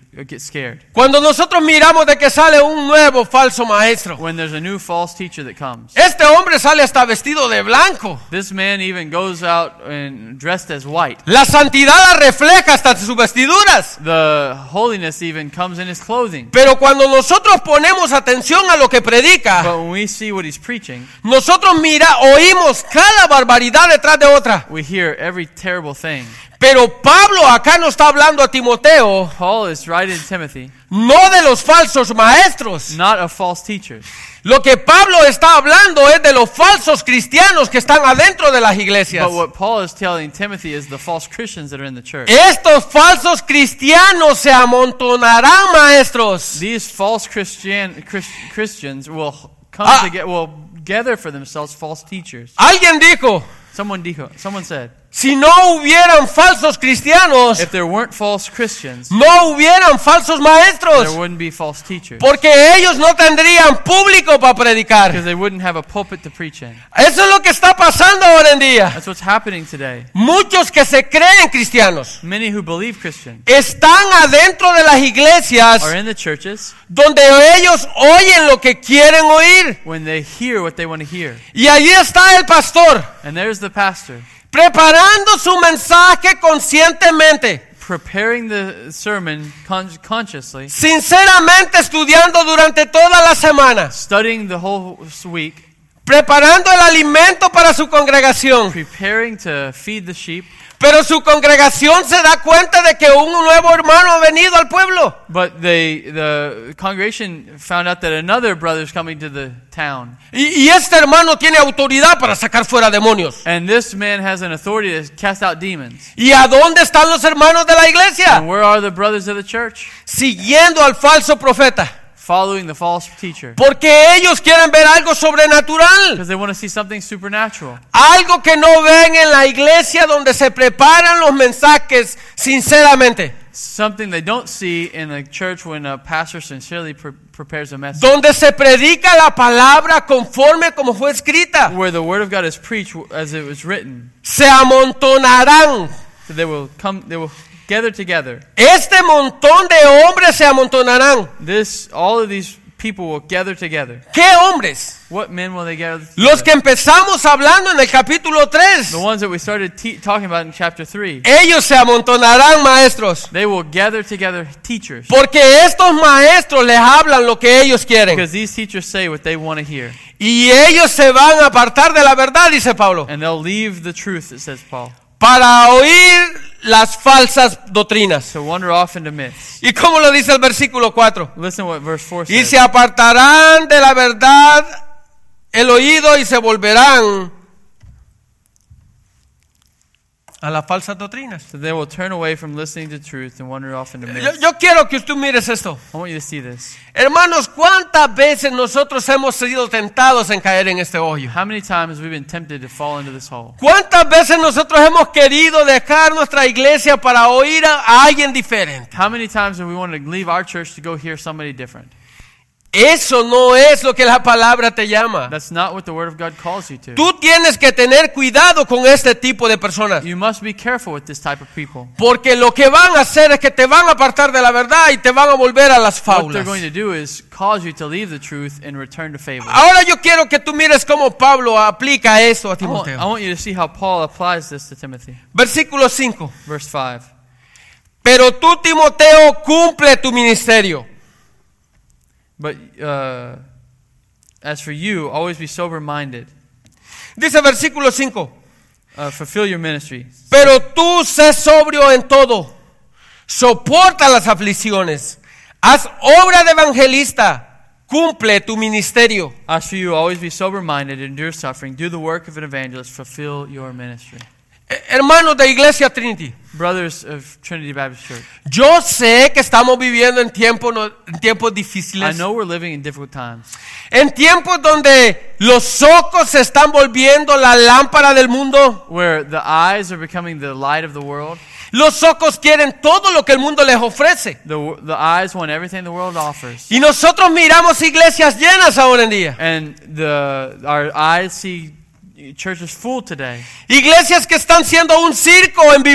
get scared. Cuando nosotros miramos de que sale un nuevo falso maestro. When there's a new false teacher that comes. Este hombre sale hasta vestido de blanco. This man even goes out and dressed as white. La santidad la refleja hasta sus vestiduras. The holiness even comes in his clothing. Pero cuando nosotros ponemos atención a lo que predica, But when we see what he's preaching, nosotros mira, oímos cada barbaridad detrás de otra. we hear every terrible thing. Pero Pablo acá no está hablando a Timoteo, Paul is writing to Timothy, no de los falsos maestros. not of false teachers. Lo que Pablo está hablando es de los falsos cristianos que están adentro de las iglesias. But what Paul is telling Timothy is the false Christians that are in the church. Estos falsos cristianos se amontonarán, maestros. These false Christian Christ, Christians will come Ah. to get will gather for themselves false teachers. Alguien dijo, Someone dijo, someone said, si no hubieran falsos cristianos, if there weren't false Christians, no hubieran falsos there maestros, wouldn't be false teachers. porque ellos no tendrían público para predicar. Because they wouldn't have a pulpit to preach in. Eso es lo que está pasando ahora en día. That's what's happening today. Muchos que se creen cristianos Many who believe Christian están adentro de las iglesias are in the churches donde ellos oyen lo que quieren oír. when they hear what they want to hear. Y allí está el pastor And there's the pastor preparando su mensaje conscientemente, preparing the sermon con- consciously, sinceramente estudiando durante toda la semana, studying the whole week, preparando el alimento para su congregación. preparing to feed the sheep. Pero su congregación se da cuenta de que un nuevo hermano ha venido al pueblo. But they, the congregation found out that another brother's coming to the town. Y, y este hermano tiene autoridad para sacar fuera demonios. And this man has an authority to cast out demons. ¿Y a dónde están los hermanos de la And iglesia? where are the brothers of the church? Siguiendo al falso profeta. Following the false teacher. Porque ellos quieren ver algo sobrenatural. Because they want to see something supernatural. Algo que no ven en la iglesia donde se preparan los mensajes sinceramente. Something they don't see in the church when a pastor sincerely pre- prepares a message. Donde se predica la palabra conforme como fue escrita. Where the word of God is preached as it was written. Se amontonarán. So they will come, they will gather together. Este montón de hombres se amontonarán. This, all of these people will gather together. ¿Qué hombres? What men will they gather together? Los que empezamos hablando en el capítulo tres. The ones that we started te- talking about in chapter three. Ellos se amontonarán, maestros. They will gather together teachers. Porque estos maestros les hablan lo que ellos quieren. Because these teachers say what they want to hear. Y ellos se van a apartar de la verdad, dice Pablo, And they'll leave the truth, it says Paul. para oír las falsas doctrinas. To wander off into myths. ¿Y cómo lo dice el versículo cuatro? Listen what verse four Y says. se apartarán de la verdad el oído y se volverán a las falsas doctrinas. So they will turn away from listening to truth and wander off into Yo, myths. yo quiero que usted mires esto. I want you to see this. Hermanos, ¿cuántas veces nosotros hemos sido tentados en caer en este hoyo? How many times have we been tempted to fall into this hole? ¿Cuántas veces nosotros hemos querido dejar nuestra iglesia para oír a, a alguien diferente? How many times have we wanted to leave our church to go hear somebody different? Eso no es lo que la palabra te llama. That's not what the Word of God calls you to. Tú tienes que tener cuidado con este tipo de personas. You must be careful with this type of people. Porque lo que van a hacer es que te van a apartar de la verdad y te van a volver a las What they're fábulas. going to do is cause you to leave the truth and return to fables. Ahora yo quiero que tú mires cómo Pablo aplica eso a I want, I Timoteo. want you to see how Paul applies this to Timothy. Versículo cinco. Verse five. Pero tú, Timoteo, cumple tu ministerio. But uh, as for you, always be sober-minded. Dice versículo cinco. Uh, fulfill your ministry. Pero tú sé sobrio en todo. Soporta las aflicciones. Haz obra de evangelista. Cumple tu ministerio. As for you, always be sober-minded, endure suffering, do the work of an evangelist, fulfill your ministry. Eh, Hermanos de Iglesia Trinity, Brothers of Trinity Baptist Church, yo sé que estamos viviendo en tiempos, no- en tiempos I difíciles. know we're living in difficult times. En tiempos donde los ojos se están volviendo la lámpara del mundo. Where the eyes are becoming the light of the world. Los ojos quieren todo lo que el mundo les ofrece. The, the eyes want everything the world offers. Y nosotros miramos iglesias llenas ahora en día. And the our eyes see churches full today. Iglesias que están siendo un circo en vivo.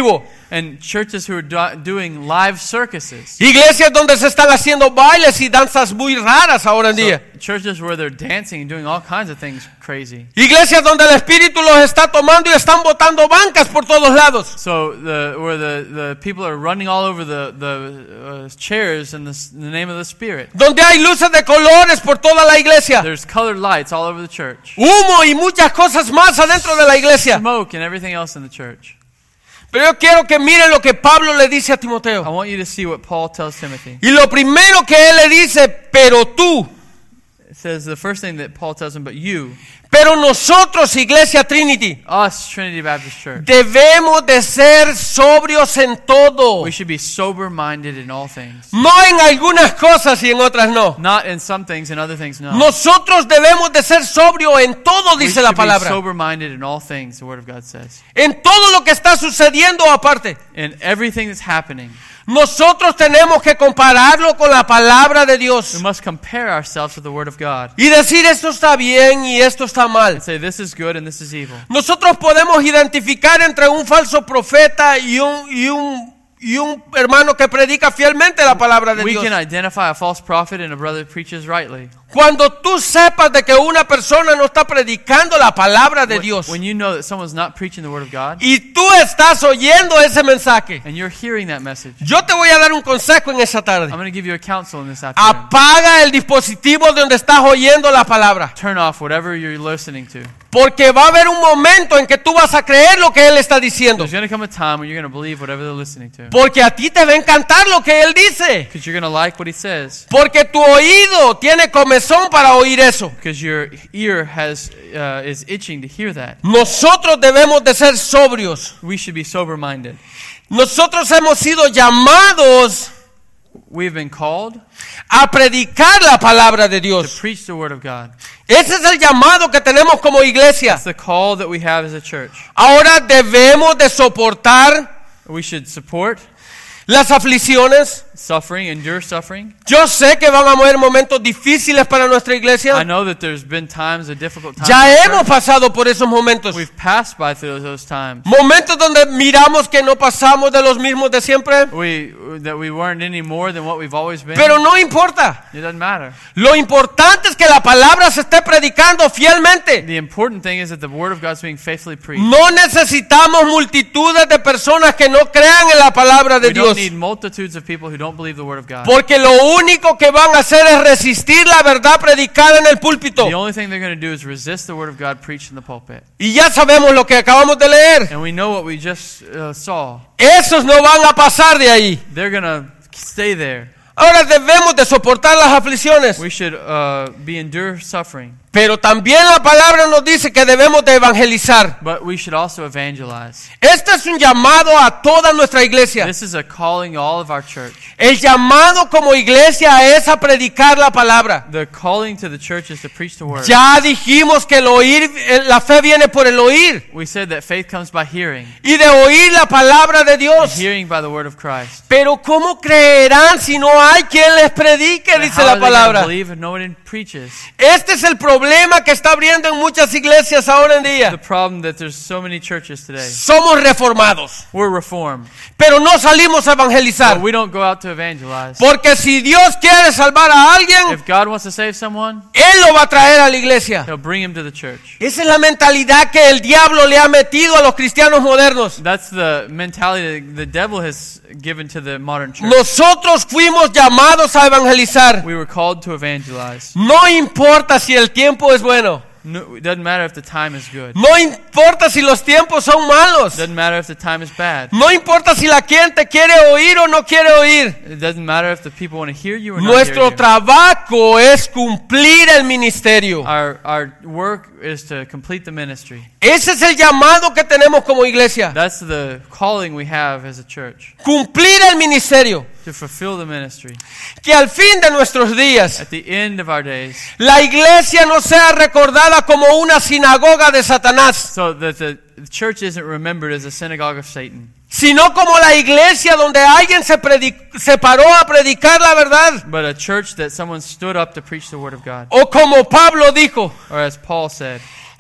And churches who are do- doing live circuses. Iglesias donde se están haciendo bailes y danzas muy raras ahora en So, día. churches where they're dancing and doing all kinds of things crazy. Iglesias donde el Espíritu los está tomando y están botando bancas por todos lados. So the where the, the people are running all over the the uh, chairs in, the, in the name of the Spirit. Donde hay luces de colores por toda la iglesia. There's colored lights all over the church. Humo y muchas cosas más adentro de la iglesia. Smoke and everything else in the church. Pero yo quiero que miren lo que Pablo le dice a I Timoteo. want you to see what Paul tells Timothy. Y lo primero que él le dice, pero tú, It says the first thing that Paul tells him, but you, pero nosotros, Iglesia Trinity, us, Trinity Baptist Church, debemos de ser sobrios en todo. we should be sober-minded in all things. No en algunas cosas y en otras no. Not in some things and other things, no. Nosotros debemos de ser sobrios en todo, We dice la should be palabra. sober-minded in all things, the Word of God says. En todo lo que está sucediendo aparte. In everything that's happening, Nosotros tenemos que compararlo con la palabra de we Dios. must compare ourselves with the Word of God Y decir esto está bien y esto está mal. and say this is good and this is evil. Nosotros podemos identificar entre un falso profeta y un, y un, y un hermano que predica fielmente la palabra de We Dios. can identify a false prophet and a brother that preaches rightly. Cuando tú sepas de que una persona no está predicando la palabra de When- Dios When you know that someone's not preaching the Word of God y tú estás oyendo ese mensaje, and you're hearing that message, yo te voy a dar un consejo en esa tarde. I'm going to give you a counsel in this afternoon. Apaga el dispositivo de donde estás oyendo la palabra. Turn off whatever you're listening to. Porque va a haber un momento en que tú vas a creer lo que Él está diciendo. There's going to come a time when you're going to believe whatever they're listening to. Porque a ti te va a encantar lo que Él dice. Because you're going to like what he says. Porque tu oído tiene comezón para oír eso. Because your ear has uh, is itching to hear that. Nosotros debemos de ser sobrios. We should be sober-minded. Nosotros hemos sido llamados We've been called a predicar la palabra de to Dios. preach the Word of God. Ese es el llamado que tenemos como iglesia. That's the call that we have as a church. Ahora debemos de soportar We should support las aflicciones. suffering, endure suffering. Yo sé que van a haber momentos difíciles para nuestra I iglesia. know that there's been times, of difficult times. Ya in the hemos church. pasado por esos momentos. We've passed by through those times. Momentos donde miramos que no pasamos de los mismos de siempre. We that we weren't any more than what we've always been. Pero no importa. It doesn't matter. Lo importante es que la palabra se esté predicando fielmente. The important thing is that the Word of God's being faithfully preached. No necesitamos multitudes de personas que no crean en la palabra de We don't Dios. need multitudes of people who don't believe the Word of God. Porque lo único que van a hacer es resistir la verdad predicada en el púlpito. The only thing they're going to do is resist the Word of God preached in the pulpit. Y ya sabemos lo que acabamos de leer. And we know what we just uh, saw. Esos no van a pasar de ahí. They're going to stay there. Ahora debemos de soportar las aflicciones. We should uh, be endure suffering. Pero también la palabra nos dice que debemos de evangelizar. But we should also evangelize. Este es un llamado a toda nuestra iglesia. This is a calling to all of our church. El llamado como iglesia es a predicar la palabra. The calling to the church is to preach the Word. Ya dijimos que el oír, la fe viene por el oír. We said that faith comes by hearing. Y de oír la palabra de And Dios. hearing by the Word of Christ. Pero ¿cómo creerán si no hay quien les predique? And Dice how la are they gonna palabra. believe if no one preaches? Este es el problema que está abriendo en muchas iglesias ahora en The día. problem that there's so many churches today. Somos reformados, We're reformed. pero no salimos a evangelizar. But we don't go out to evangelize. Porque si Dios quiere salvar a alguien, If God wants to save someone, Él lo va a traer a la iglesia. He'll bring him to the church. Esa es la mentalidad que el diablo le ha metido a los cristianos modernos. That's the mentality that the devil has given to the modern church. Nosotros fuimos llamados a evangelizar. We were called to evangelize. No importa si el tiempo es bueno. No, it doesn't matter if the time is good. No importa si los tiempos son malos. It doesn't matter if the time is bad. No importa si la gente quiere oír o no quiere oír. It doesn't matter if the people want to hear you or not Nuestro hear you. trabajo es cumplir el ministerio. Our, our work is to complete the ministry. Ese es el llamado que tenemos como iglesia. That's the calling we have as a church, Cumplir el ministerio. to fulfill the ministry. Que al fin de nuestros días At the end of our days, la iglesia no sea recordada como una sinagoga de Satanás, so that the church isn't remembered as a synagogue of Satan, sino como la iglesia donde alguien se, predi- se paró a predicar la verdad. but a church that someone stood up to preach the word of God. O como Pablo dijo, Or as Paul said,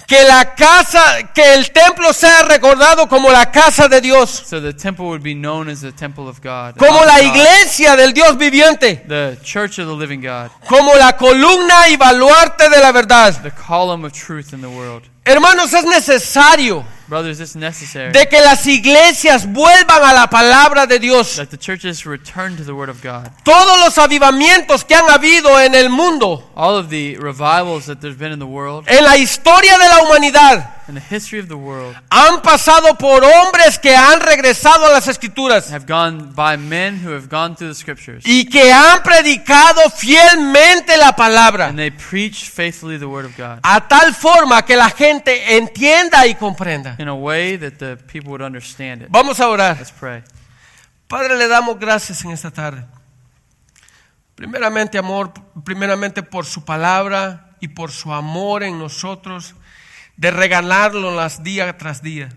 Que la casa, que el templo sea recordado como la casa de Dios, So the temple would be known as the temple of God. como the la house of God, iglesia del Dios viviente, the church of the living God. como la columna y baluarte de la verdad. The column of truth in the world. Hermanos, es necesario Brothers, it's necessary de que las iglesias vuelvan a la palabra de Dios. that the churches return to the Word of God. Todos los avivamientos que han habido en el mundo, All of the revivals that there's been in the world, en la historia de la humanidad, in the history of the world, han pasado por hombres que han regresado a las escrituras have gone by men who have gone through the Scriptures. y que han predicado fielmente la palabra, And they preach faithfully the Word of God a tal forma que la gente entienda y comprenda. in a way that the people would understand it. Vamos a orar. Let's pray. Padre, le damos gracias en esta tarde. Primeramente, amor, primeramente por su palabra y por su amor en nosotros, de regalarlo las día tras día.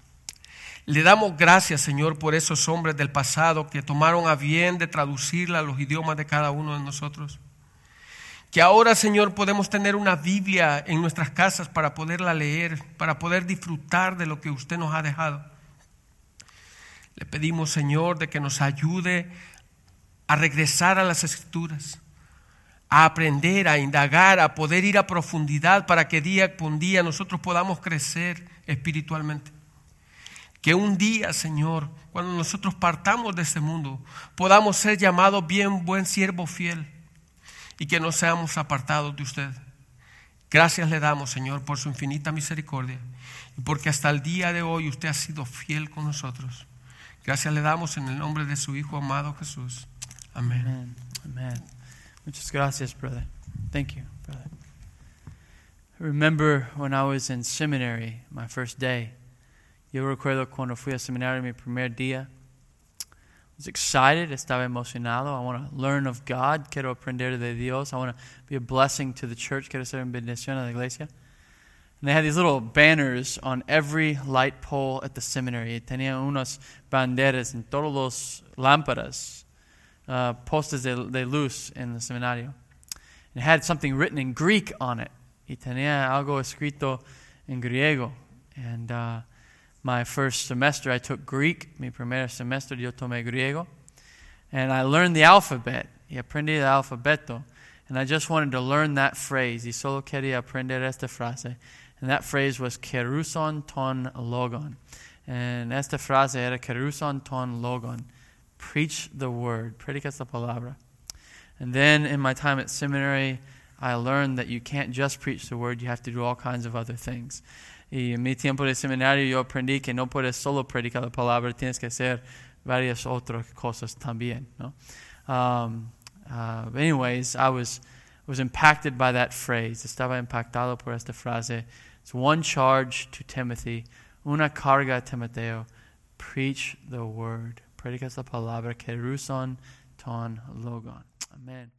Le damos gracias, Señor, por esos hombres del pasado que tomaron a bien de traducirla a los idiomas de cada uno de nosotros. Que ahora, Señor, podemos tener una Biblia en nuestras casas para poderla leer, para poder disfrutar de lo que usted nos ha dejado. Le pedimos, Señor, de que nos ayude a regresar a las Escrituras, a aprender, a indagar, a poder ir a profundidad para que día con día nosotros podamos crecer espiritualmente. Que un día, Señor, cuando nosotros partamos de este mundo, podamos ser llamados bien buen siervo fiel y que no seamos apartados de usted. Gracias le damos, Señor, por su infinita misericordia y porque hasta el día de hoy usted ha sido fiel con nosotros. Gracias le damos en el nombre de su Hijo amado Jesús. Amén. Amen. Amen. Muchas gracias, brother. Thank you, brother. I remember when I was in seminary, my first day. Yo recuerdo cuando fui al seminario mi primer día. I was excited, estaba emocionado. I want to learn of God, quiero aprender de Dios. I want to be a blessing to the church, quiero ser una bendición a la iglesia. And they had these little banners on every light pole at the seminary. Tenían unas banderas en todos los lámparas, uh, postes de, de luz en el seminario. It had something written in Greek on it. Y tenía algo escrito en griego. And uh, my first semester I took Greek. Mi primer semestre yo tomé griego. And I learned the alphabet. Y aprendí el alfabeto. And I just wanted to learn that phrase. Y solo quería aprender esta frase. And that phrase was keruson ton logon. And esta frase era keruson ton logon. Preach the word. Predicas la palabra. And then in my time at seminary, I learned that you can't just preach the word. You have to do all kinds of other things. Y en mi tiempo de seminario yo aprendí que no puedes solo predicar la palabra. Tienes que hacer varias otras cosas también, ¿no? Um, uh, anyways, I was was impacted by that phrase. Estaba impactado por esta frase. It's one charge to Timothy, una carga a Timoteo. Preach the word. Predicas la palabra, keruson ton logon. Amen.